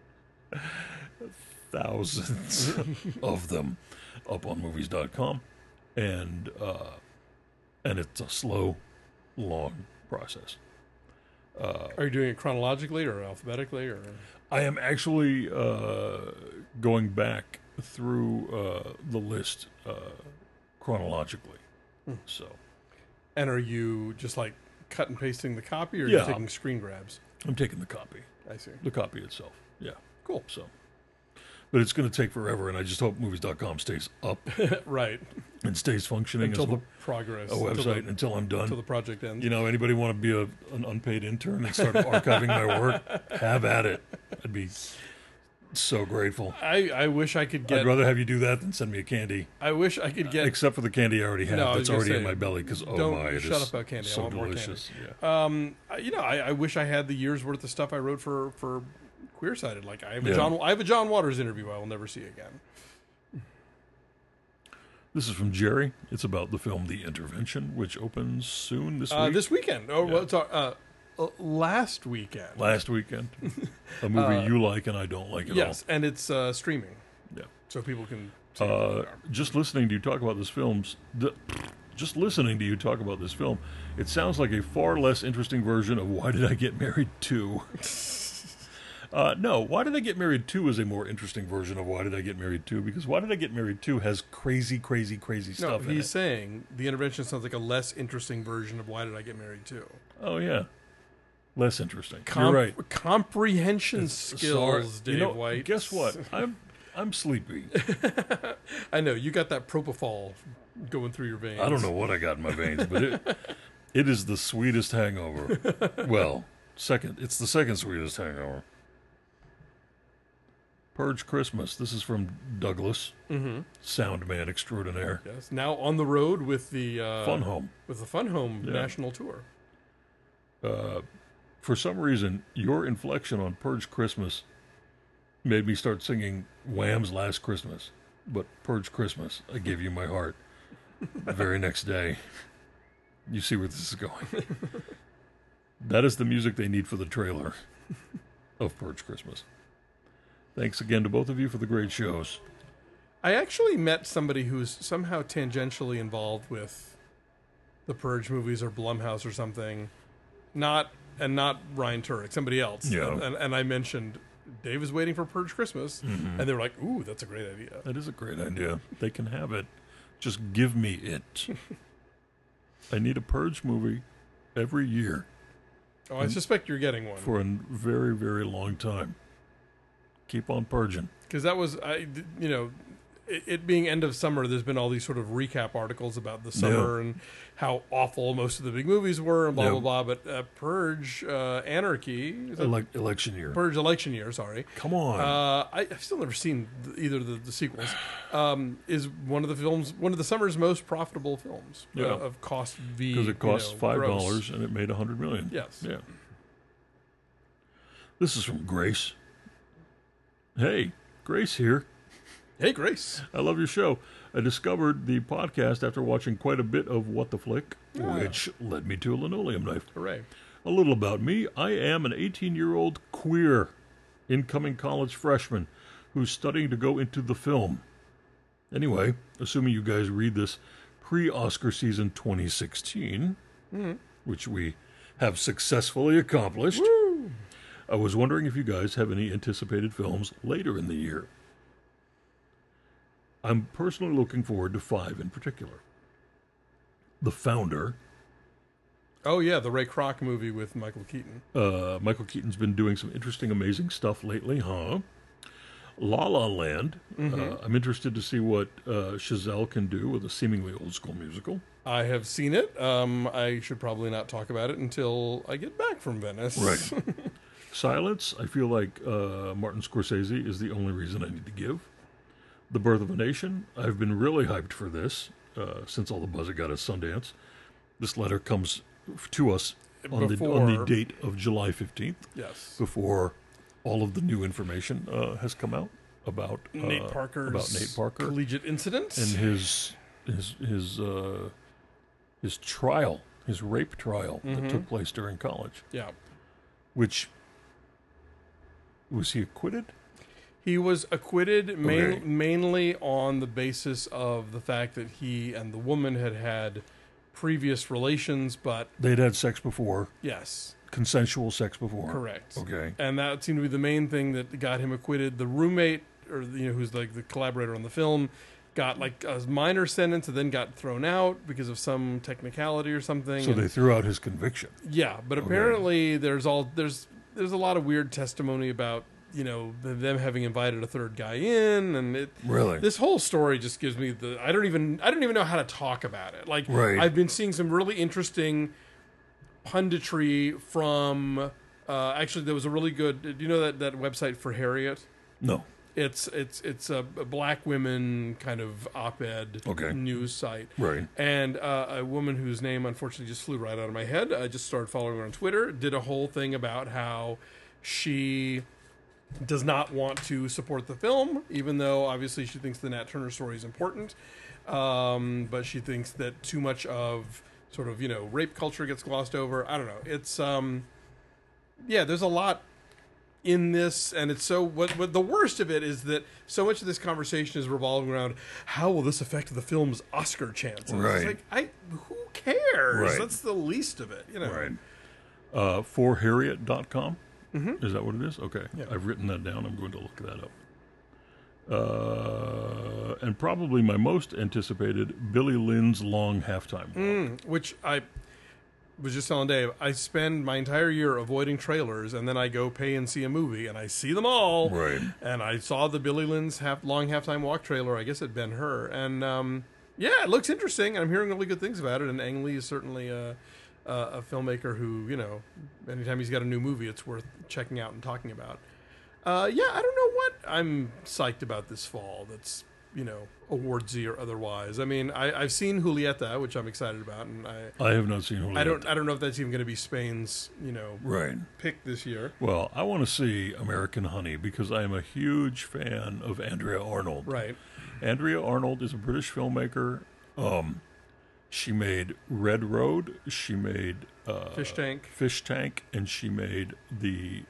thousands of them up on Movies.com, and it's a slow, long process. Are you doing it chronologically or alphabetically, or? I am actually going back through the list chronologically. So, And are you just like cut and pasting the copy, or are Yeah. you taking screen grabs? I'm taking the copy, I see. the copy itself. Yeah, Cool. so. But it's going to take forever, and I just hope Movies.com stays up Right. and stays functioning Until as the progress. a website until I'm done. Until the project ends. You know, anybody want to be an unpaid intern and start archiving my work? Have at it. I'd be so grateful. I wish I could get. I'd rather have you do that than send me a candy. I wish I could get. Except for the candy I already have No, I was that's gonna already in say, my belly because, oh don't my, it shut is up about candy. I so want more candy. delicious. Yeah. I wish I had the year's worth of stuff I wrote for Queer Sided. Like I have a Yeah. I have a John Waters interview I will never see again. This is from Jerry. It's about the film The Intervention, which opens soon this week. This weekend. Oh, Yeah. well, it's last weekend. Last weekend. A movie you like and I don't like at Yes, and it's streaming, all. Yeah. so people can. See it. Just listening to you talk about just listening to you talk about this film, it sounds like a far less interesting version of Why Did I Get Married 2? No, Why Did I Get Married 2 is a more interesting version of Why Did I Get Married 2, because Why Did I Get Married 2 has crazy No, stuff in he's it. saying The Intervention sounds like a less interesting version of Why Did I Get Married Too? Oh, yeah. Less interesting. You're right. Comprehension skills, Sorry. Dave You know, White. guess what? I'm sleepy. I know you got that propofol going through your veins. I don't know what I got in my veins, but it is the sweetest hangover. Well, it's the second sweetest hangover. Purge Christmas. This is from Douglas, sound man extraordinaire. Yes. Now on the road with the Fun Home. with the Fun Home Yeah. national tour. For some reason, your inflection on Purge Christmas made me start singing Wham's Last Christmas. But Purge Christmas, I give you my heart. The very next day, you see where this is going. That is the music they need for the trailer of Purge Christmas. Thanks again to both of you for the great shows. I actually met somebody who's somehow tangentially involved with the Purge movies or Blumhouse or something. Not Ryan Turek, somebody else. Yeah. And I mentioned Dave is waiting for Purge Christmas, and they were like, "Ooh, that's a great idea." That is a great idea. They can have it. Just give me it. I need a Purge movie every year Oh, I suspect you're getting one for a very, very long time. Keep on purging. because that was it being end of summer. There's been all these sort of recap articles about the summer and how awful most of the big movies were and blah Yeah. blah blah. But Purge Anarchy, is that Election year. Purge Election Year, sorry. Come on. I've still never seen either of the sequels. Is one of the summer's most profitable films Yeah. of cost v. Because it cost $5 gross. and it made $100 million. Yes. Yeah. This is from Grace. Hey, Grace here. Hey, Grace. I love your show. I discovered the podcast after watching quite a bit of What the Flick, which led me to a linoleum knife. Hooray. A little about me. I am an 18-year-old queer incoming college freshman who's studying to go into the film. Anyway, assuming you guys read this pre-Oscar season 2016, which we have successfully accomplished, Woo! I was wondering if you guys have any anticipated films later in the year. I'm personally looking forward to 5 in particular. The Founder. Oh yeah, the Ray Kroc movie with Michael Keaton. Michael Keaton's been doing some interesting, amazing stuff lately, huh? La La Land. I'm interested to see what Chazelle can do with a seemingly old school musical. I have seen it. I should probably not talk about it until I get back from Venice. Right. Silence, I feel like Martin Scorsese is the only reason I need to give. The Birth of a Nation, I've been really hyped for this since all the buzz it got at Sundance. This letter comes to us on the date of July 15th. Yes. Before all of the new information has come out about Nate Parker's collegiate incident and his trial, his rape trial that took place during college. Yeah. Which, was he acquitted? He was acquitted mainly on the basis of the fact that he and the woman had previous relations, but they'd had sex before. Yes. Consensual sex before. Correct. Okay. And that seemed to be the main thing that got him acquitted. The roommate, or who's like the collaborator on the film, got like a minor sentence and then got thrown out because of some technicality or something. So they threw out his conviction. Yeah, but apparently there's a lot of weird testimony about them having invited a third guy in, and this whole story just gives me I don't even know how to talk about it. Like, I've been seeing some really interesting punditry from actually there was a really good, do you know that website For Harriet? No. It's a black women kind of op-ed news site. Right. And a woman whose name unfortunately just flew right out of my head, I just started following her on Twitter, did a whole thing about how she does not want to support the film, even though obviously she thinks the Nat Turner story is important. But she thinks that too much of sort of, rape culture gets glossed over. I don't know. It's, there's a lot in this, and it's so, what the worst of it is that so much of this conversation is revolving around how will this affect the film's Oscar chances? Right. It's like, who cares? Right. That's the least of it, Right. ForHarriet.com? Mm-hmm. Is that what it is? Okay. Yeah. I've written that down. I'm going to look that up. And probably my most anticipated, Billy Lynn's long halftime walk. Which I was just telling Dave, I spend my entire year avoiding trailers, and then I go pay and see a movie, and I see them all. Right. And I saw the Billy Lynn's long halftime walk trailer, I guess at Ben-Hur. And, it looks interesting, and I'm hearing really good things about it, and Ang Lee is certainly a filmmaker who, anytime he's got a new movie, it's worth checking out and talking about. I don't know what I'm psyched about this fall that's, awardsy or otherwise. I mean, I've seen Julieta, which I'm excited about, and I have not seen Julieta. I don't know if that's even going to be Spain's, pick this year. Well, I want to see American Honey because I am a huge fan of Andrea Arnold. Right. Andrea Arnold is a British filmmaker. She made Red Road. She made Fish Tank, and she made the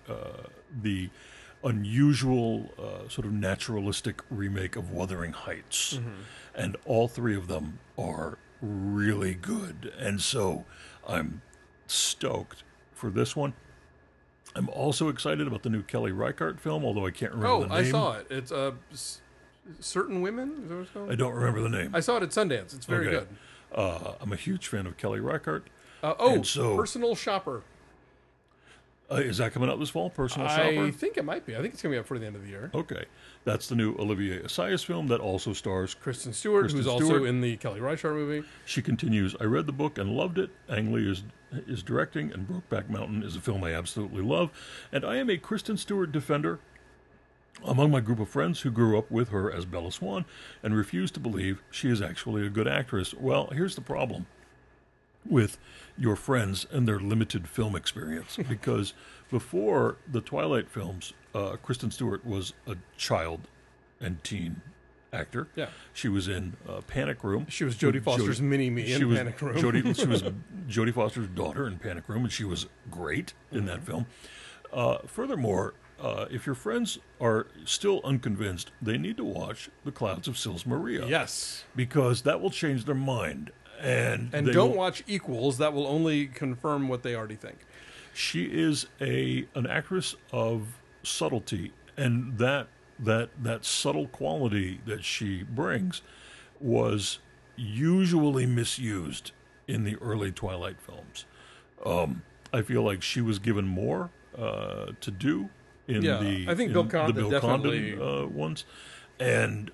unusual sort of naturalistic remake of Wuthering Heights, and all three of them are really good. And so I'm stoked for this one. I'm also excited about the new Kelly Reichardt film, although I can't remember the name. I saw it. It's Certain Women. Is that what it's called? I don't remember the name. I saw it at Sundance. It's very good. I'm a huge fan of Kelly Reichardt. Personal Shopper. Is that coming out this fall, Personal Shopper? I think it might be. I think it's going to be up for the end of the year. Okay. That's the new Olivier Assayas film that also stars Kristen Stewart, who's also in the Kelly Reichardt movie. She continues, I read the book and loved it. Ang Lee is directing, and Brokeback Mountain is a film I absolutely love. And I am a Kristen Stewart defender among my group of friends who grew up with her as Bella Swan and refuse to believe she is actually a good actress. Well, here's the problem with your friends and their limited film experience, because before the Twilight films, Kristen Stewart was a child and teen actor. Yeah. She was in Panic Room. She was Jodie Foster's mini-me in Panic Room. She was Jodie Foster's daughter in Panic Room, and she was great in that film. Furthermore, if your friends are still unconvinced, they need to watch The Clouds of Sils Maria. Yes. Because that will change their mind. And don't watch Equals. That will only confirm what they already think. She is an actress of subtlety, and that subtle quality that she brings was usually misused in the early Twilight films. I feel like she was given more to do in Yeah, the I think in Bill the Condon Bill definitely- Condon ones, and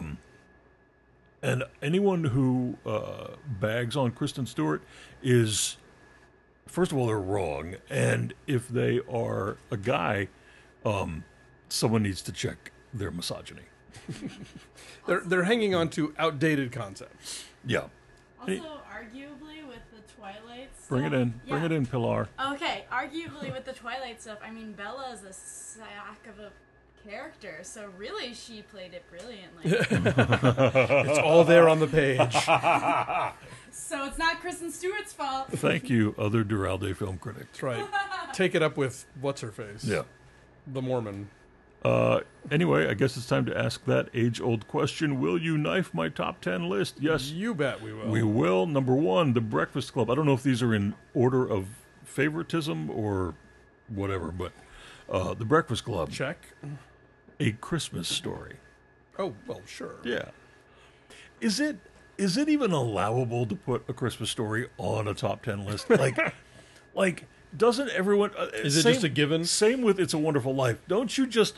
anyone who bags on Kristen Stewart is, first of all, they're wrong, and if they are a guy, someone needs to check their misogyny. They're hanging on to outdated concepts. Yeah, Also, arguably with the Twilight stuff. bring it in, bring it in, Pilar. Okay, arguably with the Twilight stuff, I mean, Bella is a sack of a character, so really she played it brilliantly. It's all there on the page. So it's not Kristen Stewart's fault. Thank you, other Duralde film critics. That's right. Take it up with what's her face? Yeah. The Mormon. Anyway, I guess it's time to ask that age-old question. Will you knife my top 10 list? Yes, You bet we will. we will. Number 1, The Breakfast Club. I don't know if these are in order of favoritism or whatever, but The Breakfast Club, Check. A Christmas Story. Oh, well, sure. Yeah. Is it even allowable to put A Christmas Story on a top 10 list? Like doesn't everyone... Is it just a given? Same with It's a Wonderful Life. Don't you just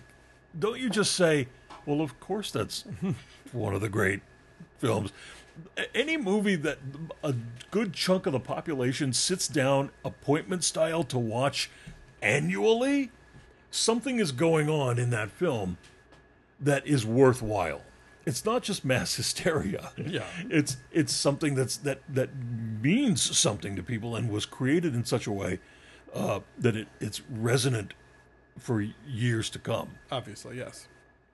say, well, of course that's one of the great films. Any movie that a good chunk of the population sits down appointment style to watch annually, something is going on in that film that is worthwhile. It's not just mass hysteria. Yeah. It's something that means something to people and was created in such a way that it's resonant for years to come. Obviously, yes.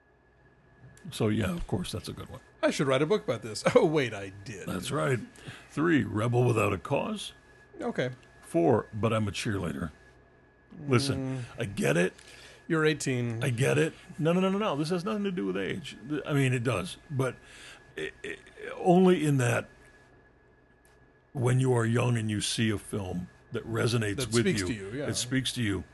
So yeah, of course, that's a good one. I should write a book about this. Oh, wait, I did. That's right. 3, Rebel Without a Cause. Okay. 4, But I'm a Cheerleader. Listen, I get it. You're 18. I get it. No. This has nothing to do with age. I mean, it does, but only in that when you are young and you see a film that resonates That with speaks you, to you, yeah. it speaks to you.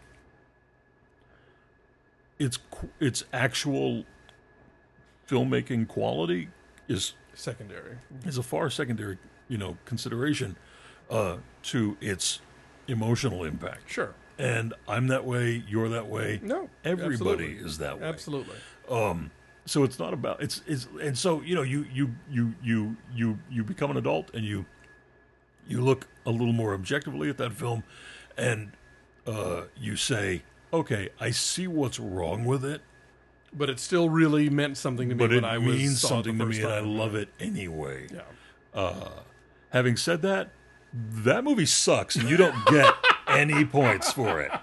Its actual filmmaking quality is Secondary. a far secondary, consideration to its emotional impact. Sure. And I'm that way. You're that way. No. Everybody absolutely. is that way. Absolutely. So it's not about it's and so you become an adult and you look a little more objectively at that film, and you say, okay, I see what's wrong with it, But it still really meant something to me but when it I means saw it something the to me, first and I time. love it anyway. Yeah. Having said that, that movie sucks, and you don't get any points for it.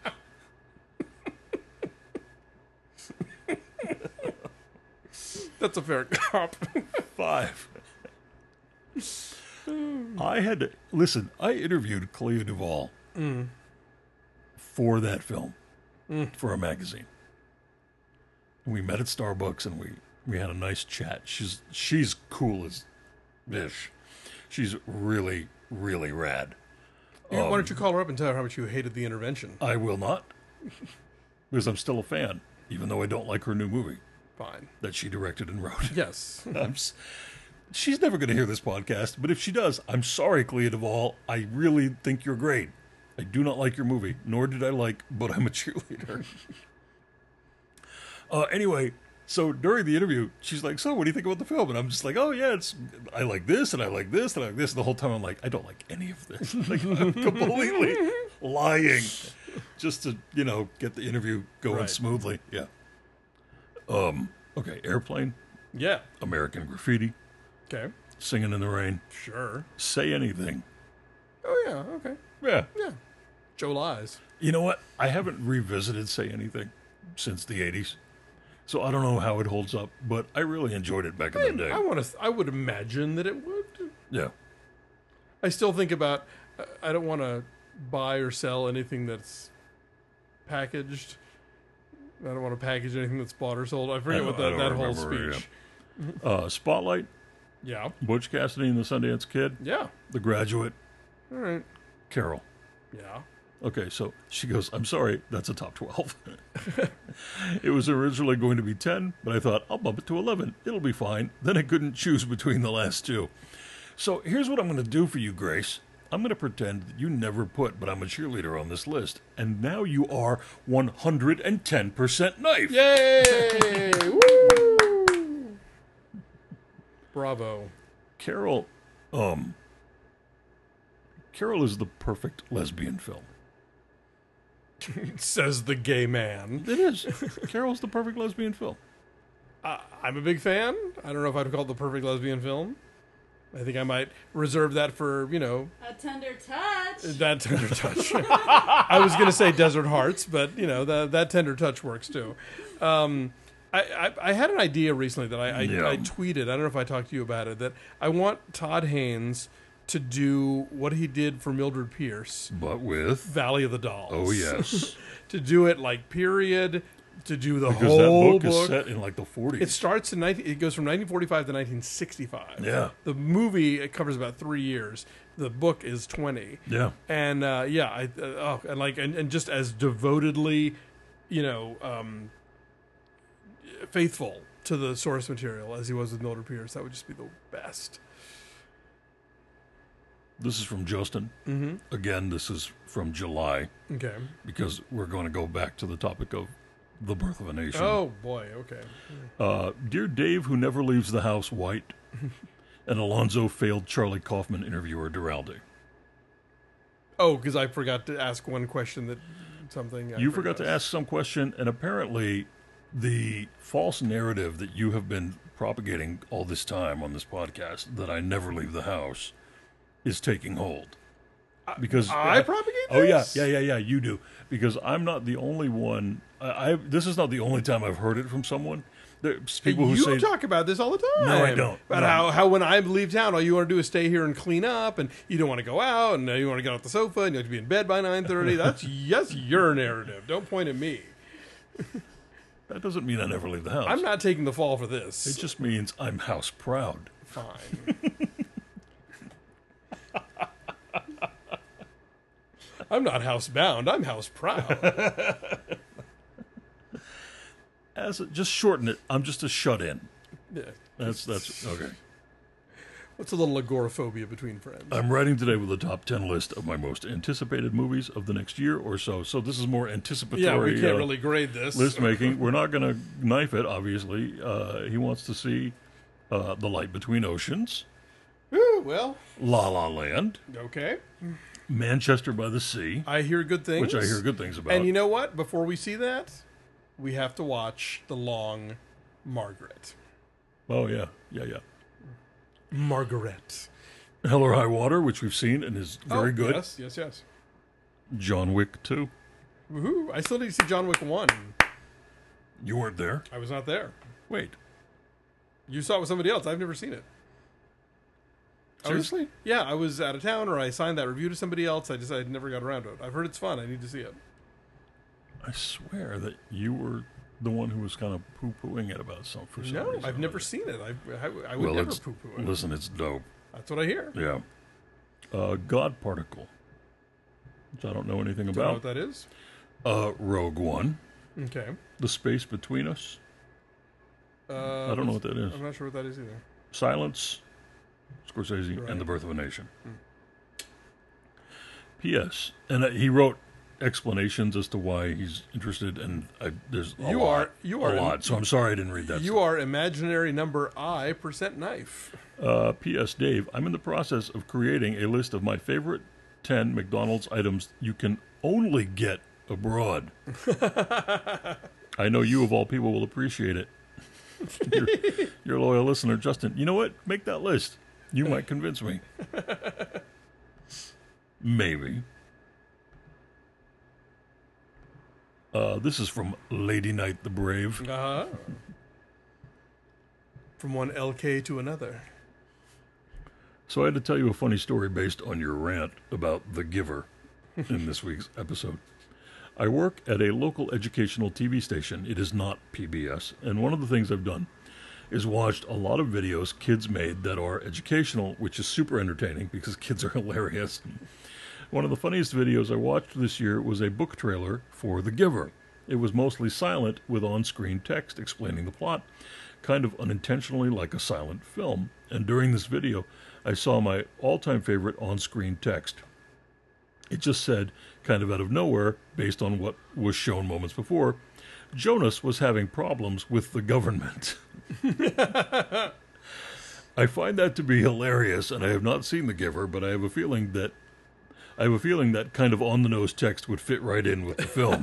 That's a fair cop. 5. I had to listen. I interviewed Clea Duvall for that film for a magazine. We met at Starbucks and we had a nice chat. She's cool as ish. She's really, really rad. Why don't you call her up and tell her how much you hated the intervention? I will not, because I'm still a fan, even though I don't like her new movie Fine. that she directed and wrote. Yes. She's never going to hear this podcast, but if she does, I'm sorry, Clea Duvall. I really think you're great. I do not like your movie, nor did I like But I'm a Cheerleader. Anyway, so during the interview, she's like, so what do you think about the film? And I'm just like, oh, yeah, I like this, and I like this, and I like this. And the whole time I'm like, I don't like any of this. Like, I'm completely lying just to, get the interview going Right. smoothly. Yeah. Okay, Airplane, Yeah. American Graffiti, Okay. Singing in the Rain, Sure. Say Anything. Oh, yeah. Okay. Yeah. Yeah. Joe Lies. You know what? I haven't revisited Say Anything since the 80s. So I don't know how it holds up, but I really enjoyed it back in the day. I would imagine that it would. Yeah. I still think about, I don't want to buy or sell anything that's packaged. I don't want to package anything that's bought or sold. I forget I what don't that whole remember, speech. Spotlight, Yeah. Butch Cassidy and the Sundance Kid, Yeah. The Graduate, All right. Carol. Yeah. Okay, so she goes, I'm sorry, that's a top 12. It was originally going to be 10, but I thought, I'll bump it to 11. It'll be fine. Then I couldn't choose between the last two. So here's what I'm going to do for you, Grace. I'm going to pretend that you never put But I'm a Cheerleader on this list. And now you are 110% knife. Yay! Woo! Bravo. Carol is the perfect lesbian film. Says the gay man. It is. Carol's the perfect lesbian film. I'm a big fan. I don't know if I'd call it the perfect lesbian film. I think I might reserve that for, A tender touch. that tender touch. I was going to say Desert Hearts, but, that tender touch works too. I had an idea recently that I tweeted. I don't know if I talked to you about it, that I want Todd Haynes to do what he did for Mildred Pierce, But with... Valley of the Dolls. Oh, yes. To do it like period, to do the Because whole that book is set in like the 40s. It starts in it goes from 1945 to 1965. Yeah. The movie, it covers about 3 years. The book is 20. Yeah. And and just as devotedly, faithful to the source material as he was with Mildred Pierce. That would just be the best. This is from Justin. Mm-hmm. Again, this is from July, Okay. because we're going to go back to the topic of The Birth of a Nation. Oh boy. Okay. Dear Dave, who never leaves the house white, and Alonzo failed Charlie Kaufman interviewer Duralde. Oh, because I forgot to ask one question that something. You forgot to ask some question, and apparently the false narrative that you have been propagating all this time on this podcast, that I never leave the house, is taking hold. Because I propagate Oh this? yeah, you do. Because I'm not the only one. This is not the only time I've heard it from someone. There's people who you say, talk about this all the time. No, I don't. About No. how when I leave town, all you want to do is stay here and clean up, and you don't want to go out, and you want to get off the sofa, and you have to be in bed by 9:30. That's your narrative. Don't point at me. that doesn't mean I never leave the house. I'm not taking the fall for this. It just means I'm house proud. Fine. I'm not housebound. I'm house proud. Just shorten it. I'm just a shut-in. Yeah. That's okay. What's a little agoraphobia between friends? I'm writing today with a top 10 list of my most anticipated movies of the next year or so. So this is more anticipatory. Yeah, we can't really grade this. List making. We're not going to knife it, obviously. He wants to see The Light Between Oceans, Ooh, well, La La Land, okay. Manchester by the Sea, I hear good things. which I hear good things about. And you know what? Before we see that, we have to watch The Long Margaret. Oh, yeah. Margaret. Hell or High Water, which we've seen and is very good. Yes. John Wick 2. Woohoo. I still need to see John Wick 1. You weren't there. I was not there. Wait. You saw it with somebody else. I've never seen it. Seriously? I was out of town, or I signed that review to somebody else. I never got around to it. I've heard it's fun. I need to see it. I swear that you were the one who was kind of poo-pooing it about some for some No, reason. I've never seen it. I would never poo-poo it. Listen, it's dope. That's what I hear. Yeah. God Particle, which I don't know anything Don't know about. what that is. Rogue One, Okay. The Space Between Us. I don't know what that is. I'm not sure what that is either. Silence, Scorsese, Right. and The Birth of a Nation. P.S. And he wrote explanations as to why he's interested, and there's a lot. You are a lot. So I'm sorry I didn't read that. You are imaginary number I % knife. P.S. Dave, I'm in the process of creating a list of my favorite 10 McDonald's items you can only get abroad. I know you, of all people, will appreciate it. Your loyal listener, Justin. You know what? Make that list. You might convince me. Maybe. This is from Lady Knight the Brave. Uh-huh. From one LK to another. So I had to tell you a funny story based on your rant about The Giver in this week's episode. I work at a local educational TV station. It is not PBS. And one of the things I've done is watched a lot of videos kids made that are educational, which is super entertaining because kids are hilarious. One of the funniest videos I watched this year was a book trailer for The Giver. It was mostly silent with on-screen text explaining the plot, kind of unintentionally like a silent film. And during this video, I saw my all-time favorite on-screen text. It just said, kind of out of nowhere, based on what was shown moments before, Jonas was having problems with the government. I find that to be hilarious, and I have not seen The Giver, but I have a feeling that kind of on-the-nose text would fit right in with the film.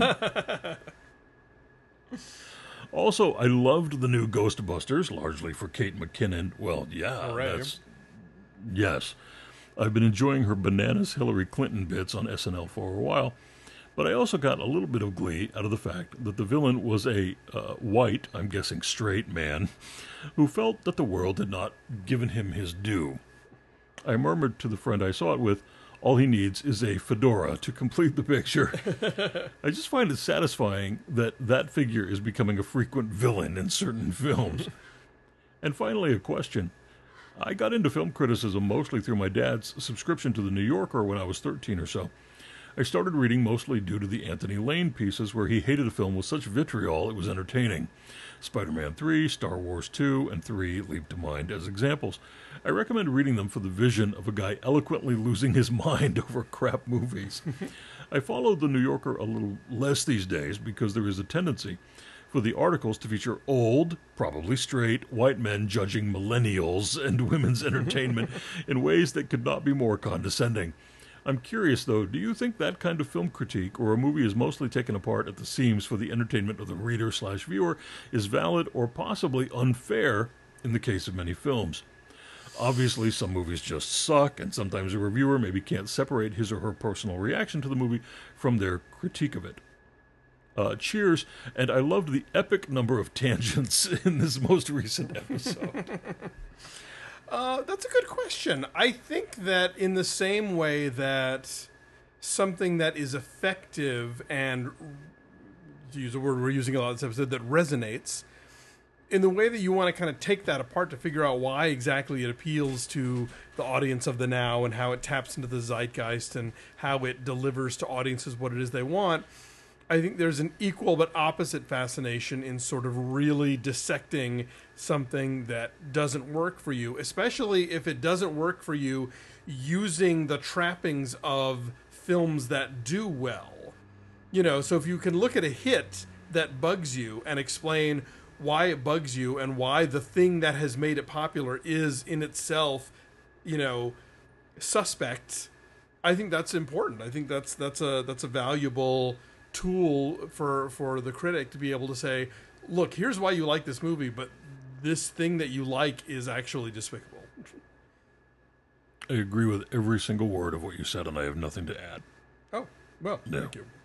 Also, I loved the new Ghostbusters, largely for Kate McKinnon. Well, yeah, Hooray. Yes. I've been enjoying her bananas Hillary Clinton bits on SNL for a while, but I also got a little bit of glee out of the fact that the villain was a white, I'm guessing straight man, who felt that the world had not given him his due. I murmured to the friend I saw it with, all he needs is a fedora to complete the picture. I just find it satisfying that figure is becoming a frequent villain in certain films. And finally, a question. I got into film criticism mostly through my dad's subscription to The New Yorker when I was 13 or so. I started reading mostly due to the Anthony Lane pieces where he hated a film with such vitriol it was entertaining. Spider-Man 3, Star Wars 2, and 3 leap to mind as examples. I recommend reading them for the vision of a guy eloquently losing his mind over crap movies. I follow The New Yorker a little less these days because there is a tendency for the articles to feature old, probably straight, white men judging millennials and women's entertainment in ways that could not be more condescending. I'm curious, though, do you think that kind of film critique, or a movie is mostly taken apart at the seams for the entertainment of the reader/viewer, is valid or possibly unfair in the case of many films? Obviously, some movies just suck, and sometimes a reviewer maybe can't separate his or her personal reaction to the movie from their critique of it. Cheers, and I loved the epic number of tangents in this most recent episode. That's a good question. I think that in the same way that something that is effective and, to use a word we're using a lot in this episode, that resonates, in the way that you want to kind of take that apart to figure out why exactly it appeals to the audience of the now and how it taps into the zeitgeist and how it delivers to audiences what it is they want, I think there's an equal but opposite fascination in sort of really dissecting something that doesn't work for you, especially if it doesn't work for you using the trappings of films that do well. You know, so if you can look at a hit that bugs you and explain why it bugs you and why the thing that has made it popular is in itself, you know, suspect, I think that's important. I think that's a valuable tool for the critic to be able to say, look, here's why you like this movie, but this thing that you like is actually despicable. I agree with every single word of what you said, and I have nothing to add. Oh, well, No. thank you.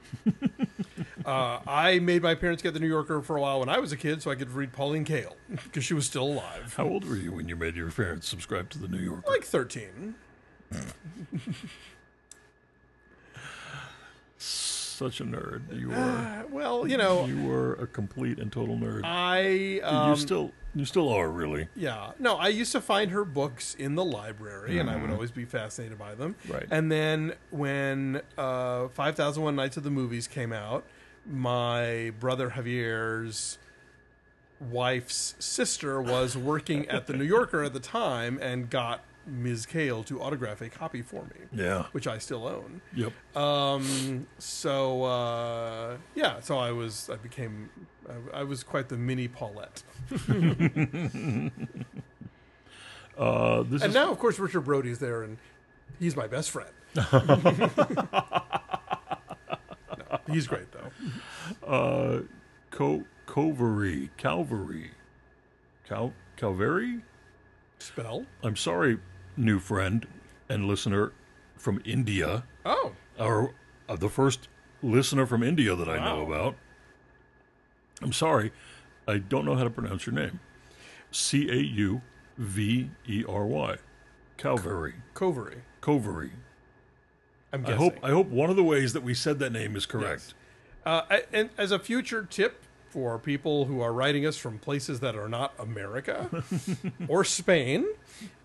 I made my parents get the New Yorker for a while when I was a kid so I could read Pauline Kael because she was still alive. How old were you when you made your parents subscribe to The New Yorker? Like 13. Such a nerd. You were. Well, you know, You were a complete and total nerd. You still are, really. Yeah. No, I used to find her books in the library, and I would always be fascinated by them. Right. And then when 5001 Nights of the Movies came out, my brother Javier's wife's sister was working at the New Yorker at the time and got Ms. Kael to autograph a copy for me, Yeah. which I still own. Yep. So I was quite the mini Paulette. Now, of course, Richard Brody's there, and he's my best friend. No, he's great, though. Calvary. Spell? I'm sorry, new friend and listener from India. Oh, Or the first listener from India that I know Wow. about. I'm sorry, I don't know how to pronounce your name. Cauvery. Calvary. Covery. I'm I guessing. hope one of the ways that we said that name is correct. And as a future tip for people who are writing us from places that are not America or Spain,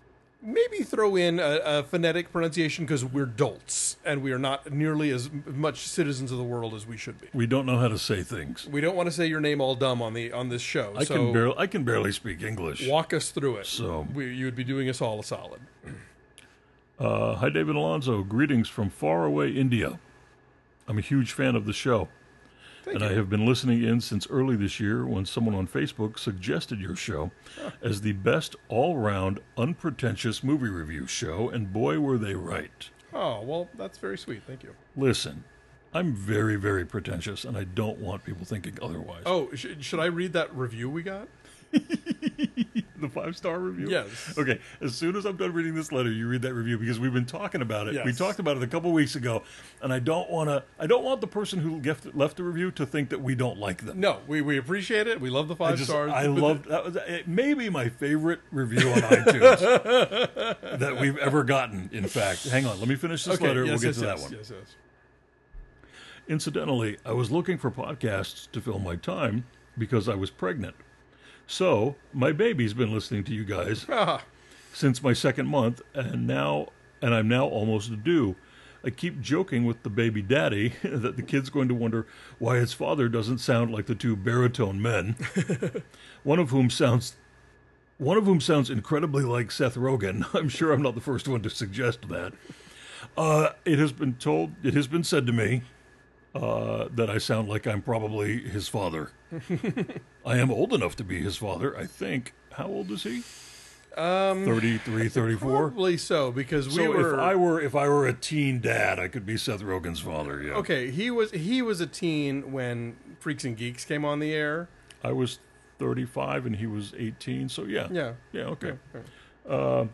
maybe throw in a phonetic pronunciation because we're dolts and we are not nearly as much citizens of the world as we should be. We don't know how to say things. We don't want to say your name all dumb on this show. I can barely speak English. Walk us through it. So you would be doing us all a solid. Hi, David Alonso. Greetings from faraway India. I'm a huge fan of the show. Thank I you. have been listening in since early this year when someone on Facebook suggested your show as the best all-round, unpretentious movie review show, and boy, were they right. Oh, well, that's very sweet. Thank you. Listen, I'm very, very pretentious, and I don't want people thinking otherwise. Oh, should I read that review we got? The 5-star review? Yes. Okay, as soon as I'm done reading this letter, you read that review because we've been talking about it. Yes. We talked about it a couple weeks ago, and I don't want the person who left the review to think that we don't like them. No, we appreciate it. We love the 5 stars. I loved that. Was it may be my favorite review on iTunes that we've ever gotten. In fact, hang on, let me finish this letter. We'll get to that one. Yes. Incidentally, I was looking for podcasts to fill my time because I was pregnant. So my baby's been listening to you guys since my 2nd month, and I'm now almost due. I keep joking with the baby daddy that the kid's going to wonder why his father doesn't sound like the 2 baritone men, one of whom sounds incredibly like Seth Rogen. I'm sure I'm not the first one to suggest that. It has been said to me that I sound like I'm probably his father. I am old enough to be his father, I think. How old is he? 33, 34? Probably so, because if I were a teen dad, I could be Seth Rogen's father, yeah. Okay, he was a teen when Freaks and Geeks came on the air. I was 35 and he was 18, so yeah. Yeah. Yeah, okay. Yeah.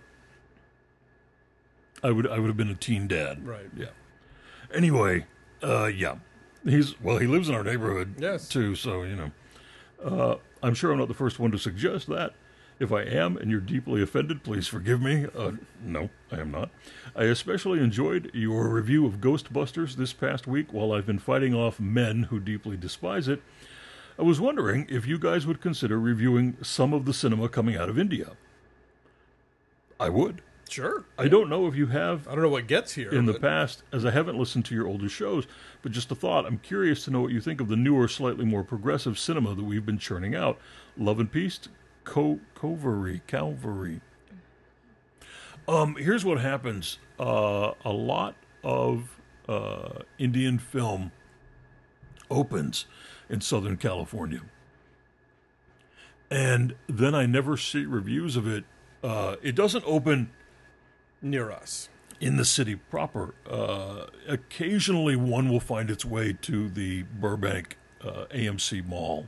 I would have been a teen dad. Right. Yeah. Anyway, yeah. He lives in our neighborhood, Yes. too, so, I'm sure I'm not the first one to suggest that. If I am, and you're deeply offended, please forgive me. No, I am not. I especially enjoyed your review of Ghostbusters this past week while I've been fighting off men who deeply despise it. I was wondering if you guys would consider reviewing some of the cinema coming out of India. I would. Sure. I don't know if you have I don't know what gets here. in the past, as I haven't listened to your older shows, but just a thought. I'm curious to know what you think of the newer, slightly more progressive cinema that we've been churning out. Love and peace, Calvary. Here's what happens. A lot of Indian film opens in Southern California. And then I never see reviews of it. It doesn't open near us. in the city proper. Occasionally one will find its way to the Burbank AMC Mall.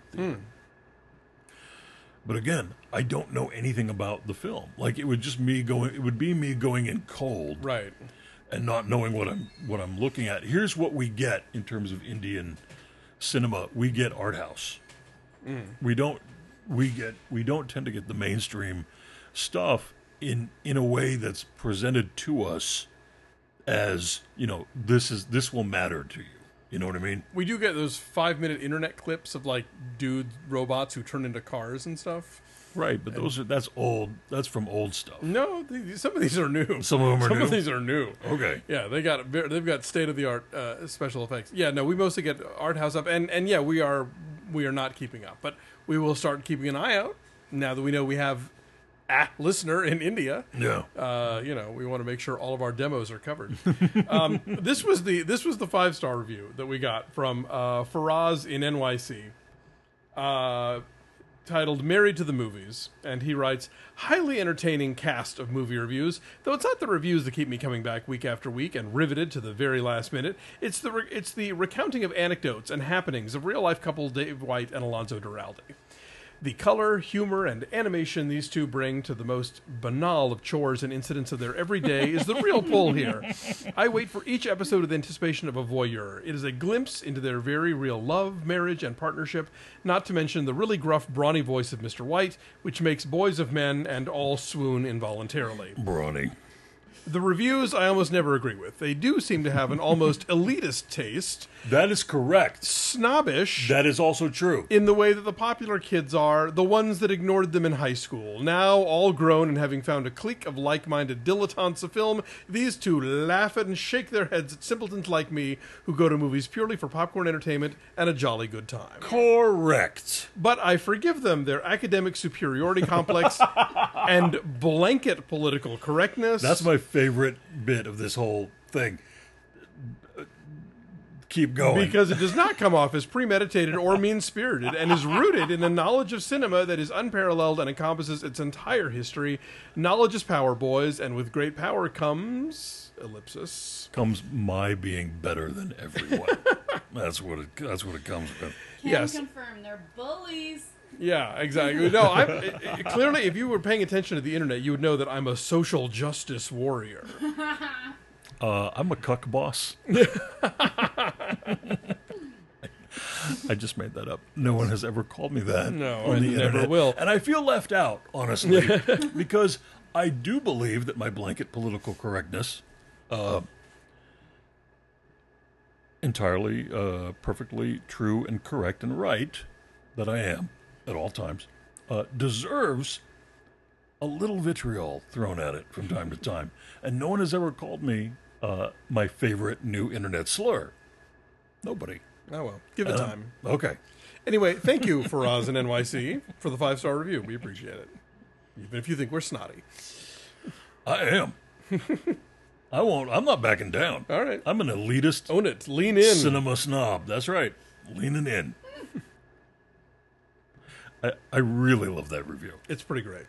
But again, I don't know anything about the film. Like it would be me going in cold. Right. And not knowing what I'm looking at. Here's what we get in terms of Indian cinema. We get art house. We don't tend to get the mainstream stuff in a way that's presented to us as, this will matter to you. You know what I mean? We do get those 5-minute internet clips of like robots who turn into cars and stuff. Right, but that's old. That's from old stuff. No, some of these are new. Some of them are new? Some of these are new. Okay. Yeah, they've got state of the art special effects. Yeah, no, we mostly get art house up, and yeah, we are not keeping up, but we will start keeping an eye out now that we know we have a listener in India. Yeah. We want to make sure all of our demos are covered. This was the 5-star review that we got from Faraz in NYC. Titled Married to the Movies, and he writes, highly entertaining cast of movie reviews, though it's not the reviews that keep me coming back week after week and riveted to the very last minute. It's the recounting of anecdotes and happenings of real-life couple Dave White and Alonso Duralde. The color, humor, and animation these two bring to the most banal of chores and incidents of their everyday is the real pull here. I wait for each episode with anticipation of a voyeur. It is a glimpse into their very real love, marriage, and partnership, not to mention the really gruff, brawny voice of Mr. White, which makes boys of men and all swoon involuntarily. Brawny. The reviews I almost never agree with. They do seem to have an almost elitist taste, That is correct. snobbish That is also true. in the way that the popular kids are, the ones that ignored them in high school. Now, all grown and having found a clique of like-minded dilettantes of film, these two laugh at and shake their heads at simpletons like me who go to movies purely for popcorn entertainment and a jolly good time. Correct. But I forgive them their academic superiority complex and blanket political correctness. That's my favorite bit of this whole thing. Keep going. because it does not come off as premeditated or mean-spirited and is rooted in a knowledge of cinema that is unparalleled and encompasses its entire history. Knowledge is power, boys, and with great power comes... ellipsis. Comes my being better than everyone. That's what it comes with. Can Yes. confirm they're bullies. Yeah, exactly. No, clearly, if you were paying attention to the internet, you would know that I'm a social justice warrior. I'm a cuck boss. I just made that up. No one has ever called me that. No, on and the never internet. will. And I feel left out, honestly, because I do believe that my blanket political correctness, entirely, perfectly true and correct and right, that I am at all times, deserves a little vitriol thrown at it from time to time. And no one has ever called me my favorite new internet slur. Nobody. Oh, well. Give it time. Okay. Anyway, thank you, Faraz and NYC, for the 5-star review. We appreciate it. Even if you think we're snotty. I am. I'm not backing down. All right. I'm an elitist Own it. Lean in. cinema snob. That's right. Leaning in. I really love that review. It's pretty great.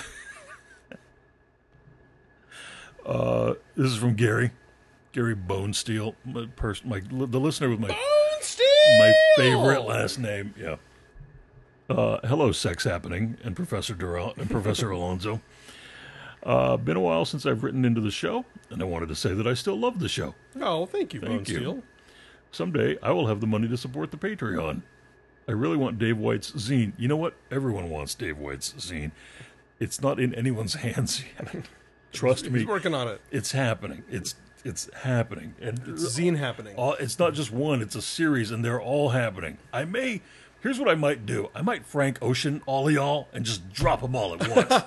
This is from Gary Bonesteel, the listener with my favorite last name. Yeah. Hello, Sex Happening and Professor Durant and Professor Alonso. Been a while since I've written into the show, and I wanted to say that I still love the show. Oh, thank you, Bone Thank you. Steel. Someday I will have the money to support the Patreon. I really want Dave White's zine. You know what? Everyone wants Dave White's zine. It's not in anyone's hands yet. Trust me. He's working on it. It's happening. It's happening. And It's zine happening. it's not just one, it's a series, and they're all happening. Here's what I might do. I might Frank Ocean all of y'all and just drop them all at once.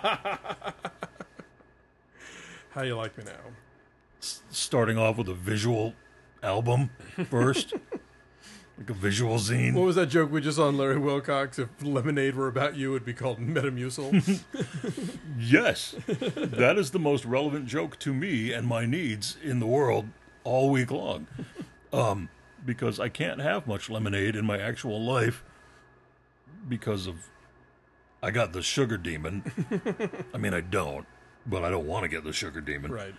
How you like me now? Starting off with a visual album first. Like a visual zine. What was that joke we just saw on Larry Wilcox? If Lemonade were about you, it'd be called Metamucil. Yes. That is the most relevant joke to me and my needs in the world all week long. Because I can't have much lemonade in my actual life because I got the sugar demon. I mean, I don't, but I don't want to get the sugar demon. Right.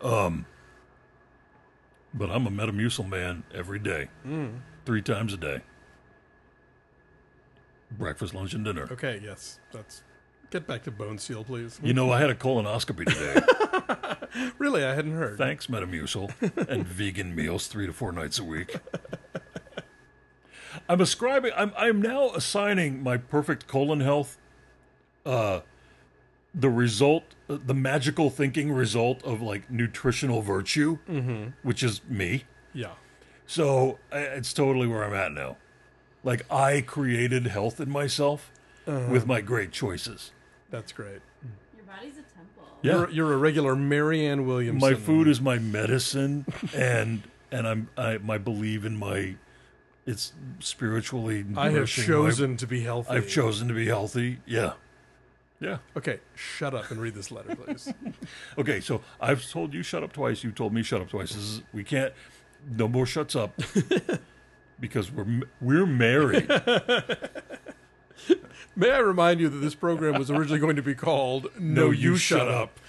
But I'm a Metamucil man every day. 3 times a day. Breakfast, lunch, and dinner. Okay, yes. Get back to Bone Steel, please. You know, I had a colonoscopy today. Really, I hadn't heard. Thanks, Metamucil, and vegan meals 3 to 4 nights a week. I'm now assigning my perfect colon health, the magical thinking result of like nutritional virtue, which is me. Yeah. So it's totally where I'm at now. Like I created health in myself with my great choices. That's great. Your body's a temple. Yeah. You're a regular Marianne Williamson. My food is my medicine, and I believe in it's spiritually. I have nourishing chosen to be healthy. I've chosen to be healthy. Yeah. Yeah. Okay, shut up and read this letter, please. Okay, so I've told you shut up twice. You told me shut up twice. We can't. No more shuts up. Because we're married. May I remind you that this program was originally going to be called No, You Shut Up.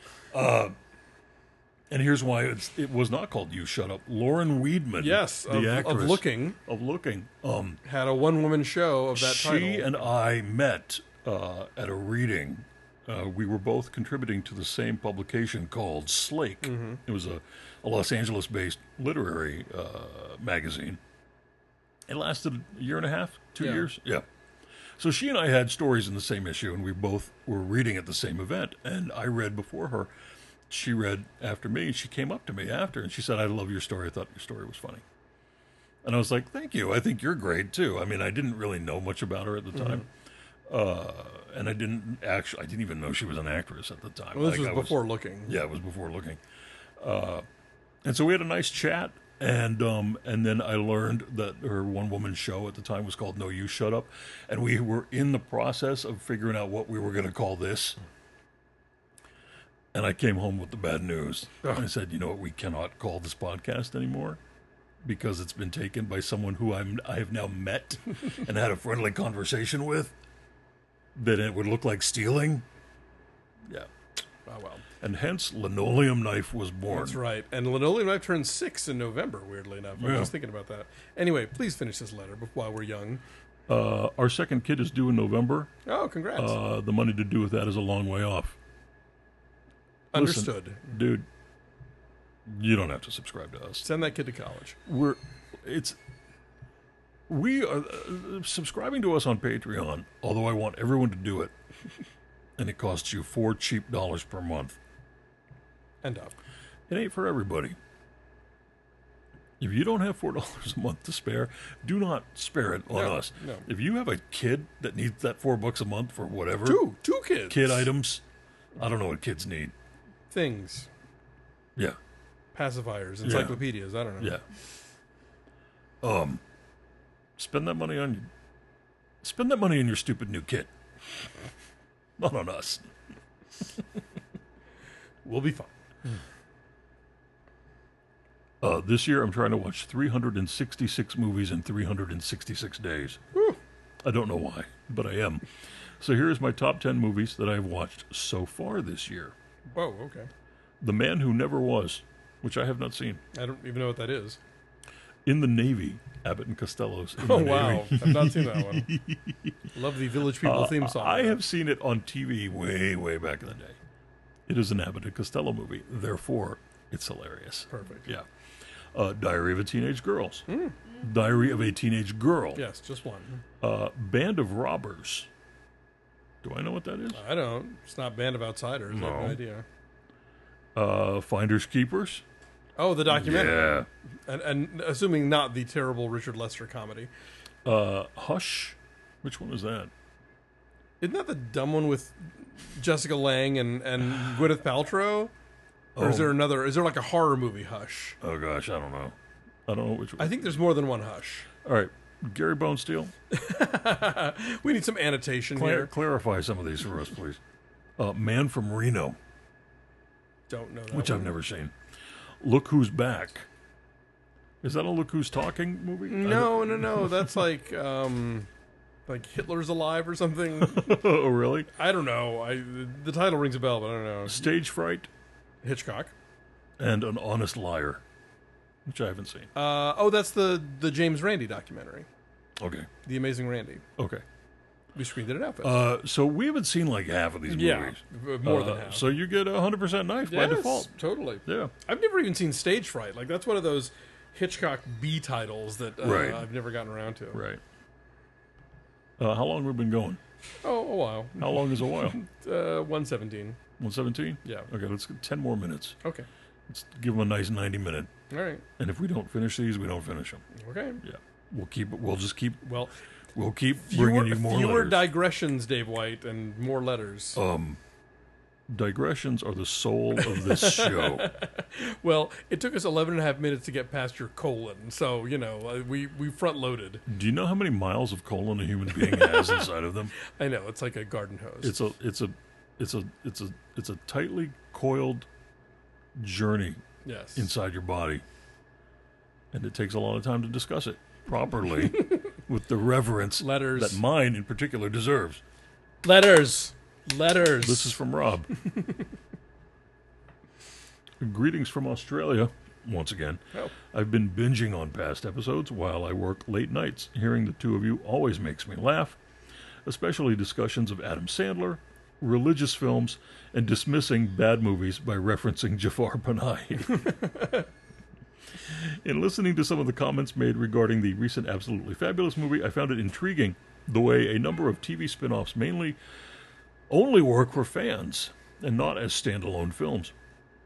And here's why it was not called You Shut Up. Lauren Weedman, Yes, the actress of Looking, had a one-woman show of that title. She and I met at a reading. We were both contributing to the same publication called Slake. Mm-hmm. It was a Los Angeles-based literary magazine. It lasted a year and a half, 2 years. Yeah. So she and I had stories in the same issue, and we both were reading at the same event. And I read before her. she read after me. She came up to me after and she said, "I love your story. I thought your story was funny." And I was like, "Thank you. I think you're great too." I mean, I didn't really know much about her at the time. And I didn't even know she was an actress at the time. Well, this was before looking. Yeah, it was before looking. And so we had a nice chat, and then I learned that her one-woman show at the time was called No You Shut Up, and we were in the process of figuring out what we were going to call this. And I came home with the bad news. I said, "You know what? We cannot call this podcast anymore because it's been taken by someone who I have now met and had a friendly conversation with. That it would look like stealing." Yeah. Oh, well. And hence, Linoleum Knife was born. That's right. And Linoleum Knife turns 6 in November, weirdly enough. I was just thinking about that. Anyway, please finish this letter while we're young. Our second kid is due in November. Oh, congrats. The money to do with that is a long way off. Understood. Listen, dude, you don't have to subscribe to us. Send that kid to college. We are subscribing to us on Patreon, although I want everyone to do it. And it costs you $4 cheap per month. And up. It ain't for everybody. If you don't have $4 a month to spare, do not spare it on us. No. If you have a kid that needs that $4 a month for whatever Two kids. kid items, I don't know what kids need. Things. Yeah, Pacifiers. Encyclopedias. I don't know. yeah. Spend that money on your stupid new kid. Not on us. We'll be fine. This year, I'm trying to watch 366 movies in 366 days. Whew. I don't know why, but I am. So here's my top 10 movies that I've watched so far this year. Whoa, okay. The Man Who Never Was, which I have not seen. I don't even know what that is. In the Navy, Abbott and Costello's. Oh, wow. I've not seen that one. Love the Village People theme song. I have seen it on TV way, way back in the day. It is an Abbott and Costello movie. Therefore, it's hilarious. Perfect. Yeah. Diary of a Teenage Girl. Diary of a Teenage Girl. Yes, just one. Band of Robbers. Do I know what that is? I don't. It's not Band of Outsiders. I have no idea. Finders Keepers. Oh, the documentary. Yeah. And assuming not the terrible Richard Lester comedy. Hush. Which one is that? Isn't that the dumb one with Jessica Lange and Gwyneth Paltrow? Or is there another? Is there like a horror movie, Hush? Oh, gosh, I don't know. I don't know which one. I think there's more than one Hush. All right. Gary Bonesteel. We need some annotation here. Clarify some of these for us, please. Man from Reno. Don't know that Which one. I've never seen. Look Who's Back. Is that a Look Who's Talking movie? No. That's like Hitler's Alive or something. Oh, really? I don't know. The title rings a bell, but I don't know. Stage Fright Hitchcock. and An Honest Liar, which I haven't seen. That's the James Randi documentary. Okay. The Amazing Randi. Okay. We screened it at Outfest. So we haven't seen like half of these movies. More than half. So you get 100% knife by default. Totally. Yeah. I've never even seen Stage Fright. Like, that's one of those Hitchcock B titles that Right. I've never gotten around to. Right. How long have we been going? Oh, a while. How long is a while? 117. 117? Yeah. Okay, let's get 10 more minutes. Okay. Let's give them a nice 90-minute. All right. And if we don't finish these, we don't finish them. Okay. Yeah. We'll just keep Well, bringing you more fewer letters. digressions, Dave White, and more letters. Digressions are the soul of this show. Well, it took us 11 and a half minutes to get past your colon, so, we front-loaded. Do you know how many miles of colon a human being has inside of them? I know, it's like a garden hose. It's a tightly coiled journey Yes. inside your body. And it takes a lot of time to discuss it properly with the reverence Letters. that mine in particular deserves. Letters. This is from Rob. Greetings from Australia, once again. Oh. I've been binging on past episodes while I work late nights. Hearing the two of you always makes me laugh, especially discussions of Adam Sandler, religious films, and dismissing bad movies by referencing Jafar Panahi. In listening to some of the comments made regarding the recent Absolutely Fabulous movie, I found it intriguing the way a number of TV spin-offs only work for fans and not as standalone films.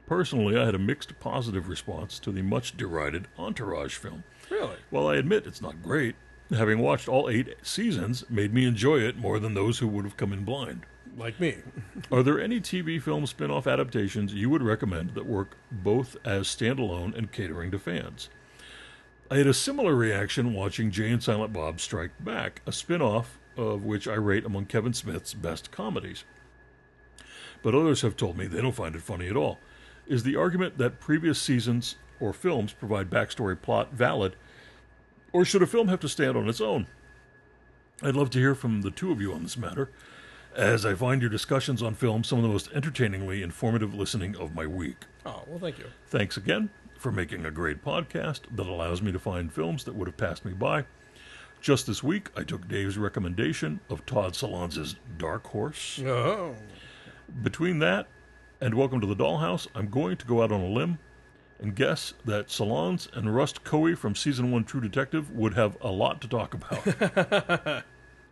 Personally, I had a mixed positive response to the much derided Entourage film. Really? While I admit it's not great, having watched all 8 seasons made me enjoy it more than those who would have come in blind. Like me. Are there any TV film spin-off adaptations you would recommend that work both as standalone and catering to fans? I had a similar reaction watching Jay and Silent Bob Strike Back, a spin-off of which I rate among Kevin Smith's best comedies. But others have told me they don't find it funny at all. Is the argument that previous seasons or films provide backstory plot valid, or should a film have to stand on its own? I'd love to hear from the two of you on this matter, as I find your discussions on film some of the most entertainingly informative listening of my week. Oh, well, thank you. Thanks again for making a great podcast that allows me to find films that would have passed me by. Just this week, I took Dave's recommendation of Todd Solondz's Dark Horse. Oh. Between that and Welcome to the Dollhouse, I'm going to go out on a limb and guess that Solondz and Rust Coey from Season 1 True Detective would have a lot to talk about.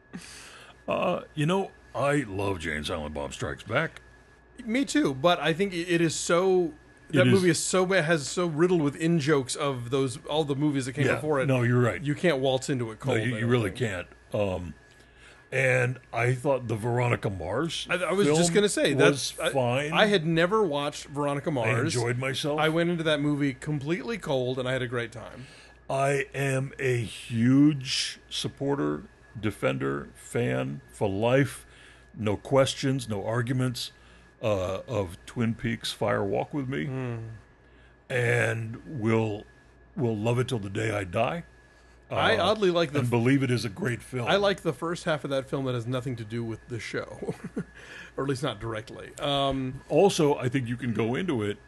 I love Jay and Silent Bob Strikes Back. Me too, but I think it is so... That movie is so riddled with in-jokes of all the movies that came before it. No, you're right. You can't waltz into it cold. No, you really can't. And I thought the Veronica Mars I was just going to say was fine. I had never watched Veronica Mars. I enjoyed myself. I went into that movie completely cold, and I had a great time. I am a huge supporter, defender, fan for life. No questions, no arguments of Twin Peaks Fire Walk with Me. And will love it till the day I die. I oddly like and believe it is a great film. I like the first half of that film that has nothing to do with the show, or at least not directly. Also, I think you can go into it,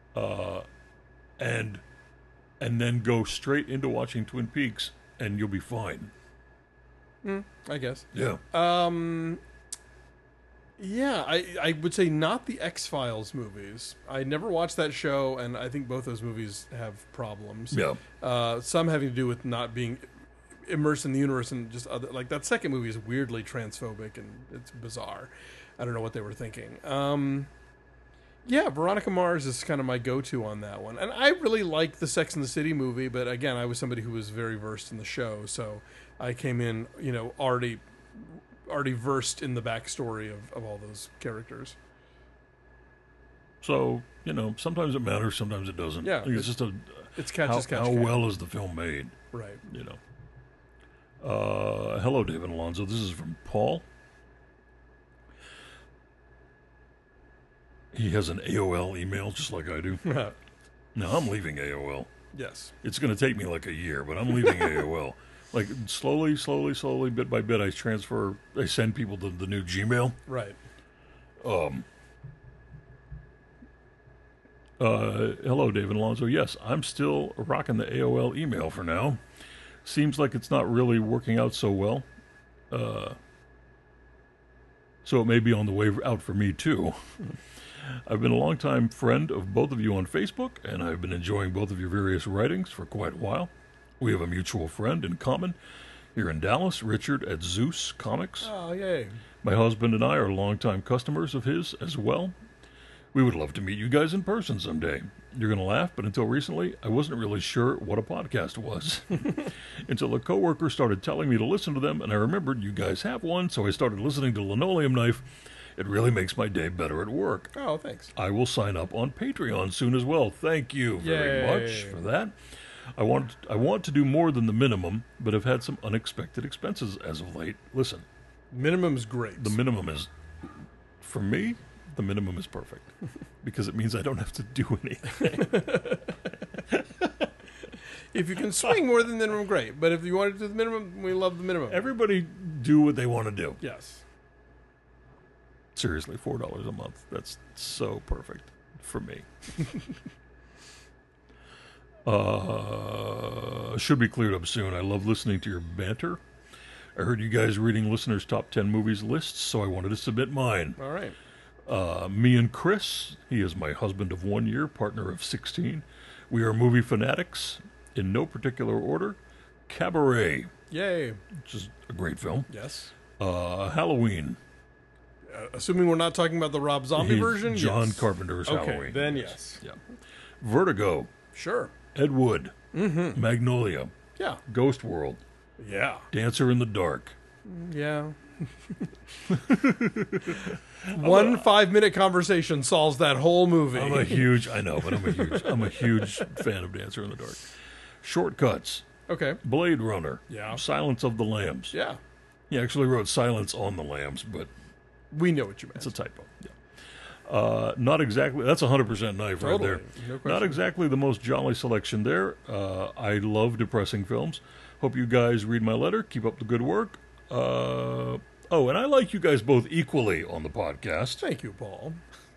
and then go straight into watching Twin Peaks, and you'll be fine. I guess. Yeah. Yeah, I would say not the X-Files movies. I never watched that show, and I think both those movies have problems. Yeah. Some having to do with not being immersed in the universe, and just other, like that second movie is weirdly transphobic, and it's bizarre. I don't know what they were thinking. Yeah, Veronica Mars is kind of my go-to on that one. And I really liked the Sex and the City movie, but again, I was somebody who was very versed in the show, so I came in, already versed in the backstory of all those characters. So, sometimes it matters, sometimes it doesn't. Yeah. It's just It's catch as catch how can. well is the film made, Right. Hello, David Alonso. This is from Paul. He has an AOL email just like I do. Now, I'm leaving AOL. Yes. It's going to take me like a year, but I'm leaving AOL. Like, slowly, bit by bit, I send people to the new Gmail. Right. Hello, David Alonso. Yes, I'm still rocking the AOL email for now. Seems like it's not really working out so well. So it may be on the way out for me, too. I've been a longtime friend of both of you on Facebook, and I've been enjoying both of your various writings for quite a while. We have a mutual friend in common here in Dallas, Richard at Zeus Comics. Oh, yay. My husband and I are longtime customers of his as well. We would love to meet you guys in person someday. You're going to laugh, but until recently, I wasn't really sure what a podcast was. Until a coworker started telling me to listen to them, and I remembered you guys have one, so I started listening to Linoleum Knife. It really makes my day better at work. Oh, thanks. I will sign up on Patreon soon as well. Thank you very much for that. I want to do more than the minimum, but have had some unexpected expenses as of late. Listen. Minimum's great. The minimum is, for me, the minimum is perfect. Because it means I don't have to do anything. If you can swing more than the minimum, great. But if you want to do the minimum, we love the minimum. Everybody do what they want to do. Yes. Seriously, $4 a month. That's so perfect for me. Should be cleared up soon. I love listening to your banter. I heard you guys reading listeners' top 10 movies lists, so I wanted to submit mine. All right. Me and Chris, he is my husband of 1 year, partner of 16. We are movie fanatics, in no particular order. Cabaret, Yay. which is a great film. Yes. Halloween. assuming we're not talking about the Rob Zombie He's version. John yes. Carpenter's Okay, Halloween. then yes. Yeah. Vertigo, Sure. Ed Wood, Magnolia, Yeah. Ghost World, Yeah. Dancer in the Dark. Yeah. 1 5-minute conversation solves that whole movie. I'm a huge fan of Dancer in the Dark. Shortcuts, Okay. Blade Runner, Yeah. Silence of the Lambs. Yeah. He actually wrote Silence on the Lambs, but We know what you meant. it's a typo. Yeah. Not exactly. That's 100% knife right Totally. there. No question. Not exactly the most jolly selection there. I love depressing films. Hope you guys read my letter. Keep up the good work. And I like you guys both equally on the podcast. Thank you, Paul.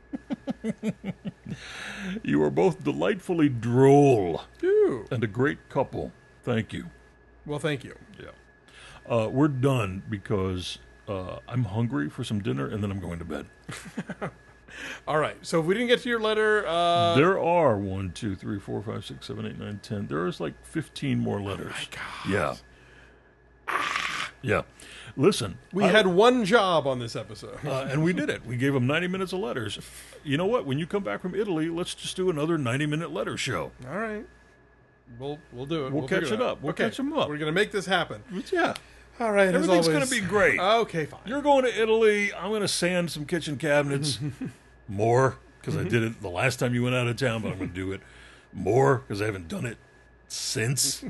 You are both delightfully droll Ew. and a great couple. Thank you. Well, thank you. Yeah. We're done because I'm hungry for some dinner and then I'm going to bed. All right. So if we didn't get to your letter, There are 1, 2, 3, 4, 5, 6, 7, 8, 9, 10. There's like 15 more letters. my God. Yeah. Yeah. Listen. we had one job on this episode. And we did it. We gave them 90 minutes of letters. You know what? When you come back from Italy, let's just do another 90-minute letter show. All right. We'll do it. We'll catch figure it up. We'll Okay. catch 'em up. We're going to make this happen. Yeah. All right. Everything's going going to be great. Okay, fine. You're going to Italy. I'm going to sand some kitchen cabinets. More, because I did it the last time you went out of town, but I'm going to do it more because I haven't done it since.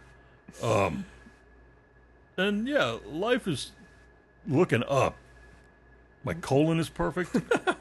And yeah, life is looking up. My colon is perfect.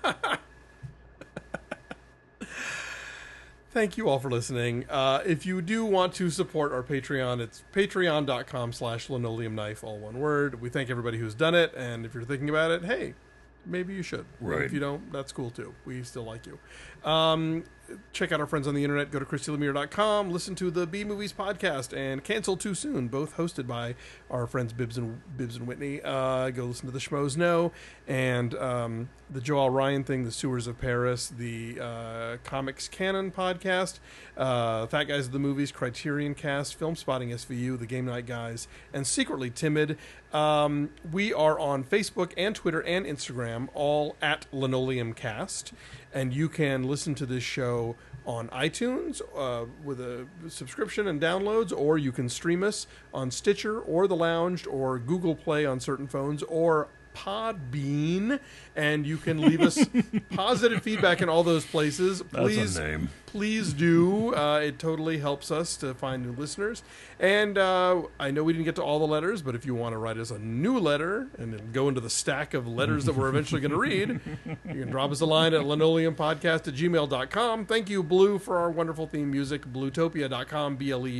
Thank you all for listening. If you do want to support our Patreon, it's patreon.com/linoleumknife, all one word. We thank everybody who's done it, and if you're thinking about it, hey, maybe you should. Right. If you don't, that's cool too. We still like you. Check out our friends on the internet. Go to ChristyLemire.com. Listen to the B Movies podcast and Cancel Too Soon, both hosted by our friends Bibbs and Whitney. Go listen to the Schmoes Know and the Joel Ryan thing, the Sewers of Paris, the Comics Canon podcast, Fat Guys of the Movies, Criterion Cast, Film Spotting SVU, the Game Night Guys, and Secretly Timid. We are on Facebook and Twitter and Instagram, all at LinoleumCast, and you can listen to this show on iTunes with a subscription and downloads, or you can stream us on Stitcher or The Lounge or Google Play on certain phones, or Podbean, and you can leave us positive feedback in all those places. That's a name. Please do. It totally helps us to find new listeners. And I know we didn't get to all the letters, but if you want to write us a new letter and then go into the stack of letters that we're eventually going to read, you can drop us a line at linoleumpodcast@gmail.com. Thank you, Blue, for our wonderful theme music. Bluetopia.com,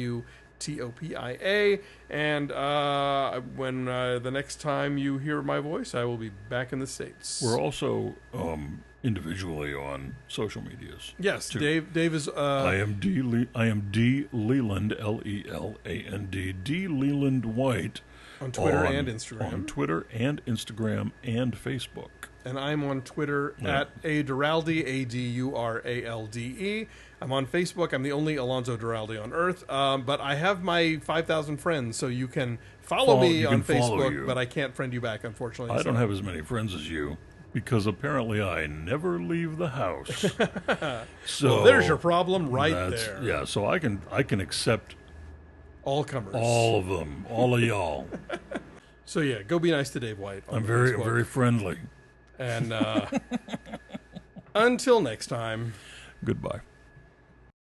BLEUTOPIA. And when the next time you hear my voice, I will be back in the States. We're also individually on social medias. Yes, too. Dave is... I am D Leland, Leland, D Leland White. on Twitter and Instagram. On Twitter and Instagram and Facebook. And I'm on Twitter Yeah. at Aduralde, ADURALDE. I'm on Facebook. I'm the only Alonzo Duralde on Earth. But I have my 5,000 friends, so you can follow me you on can follow Facebook, you. but I can't friend you back, unfortunately. I don't have as many friends as you because apparently I never leave the house. So Well, there's your problem right that's- there. Yeah, so I can accept All comers. all of them, all of y'all. So yeah, go be nice to Dave White on I'm very Facebook. very friendly. And until next time. Goodbye.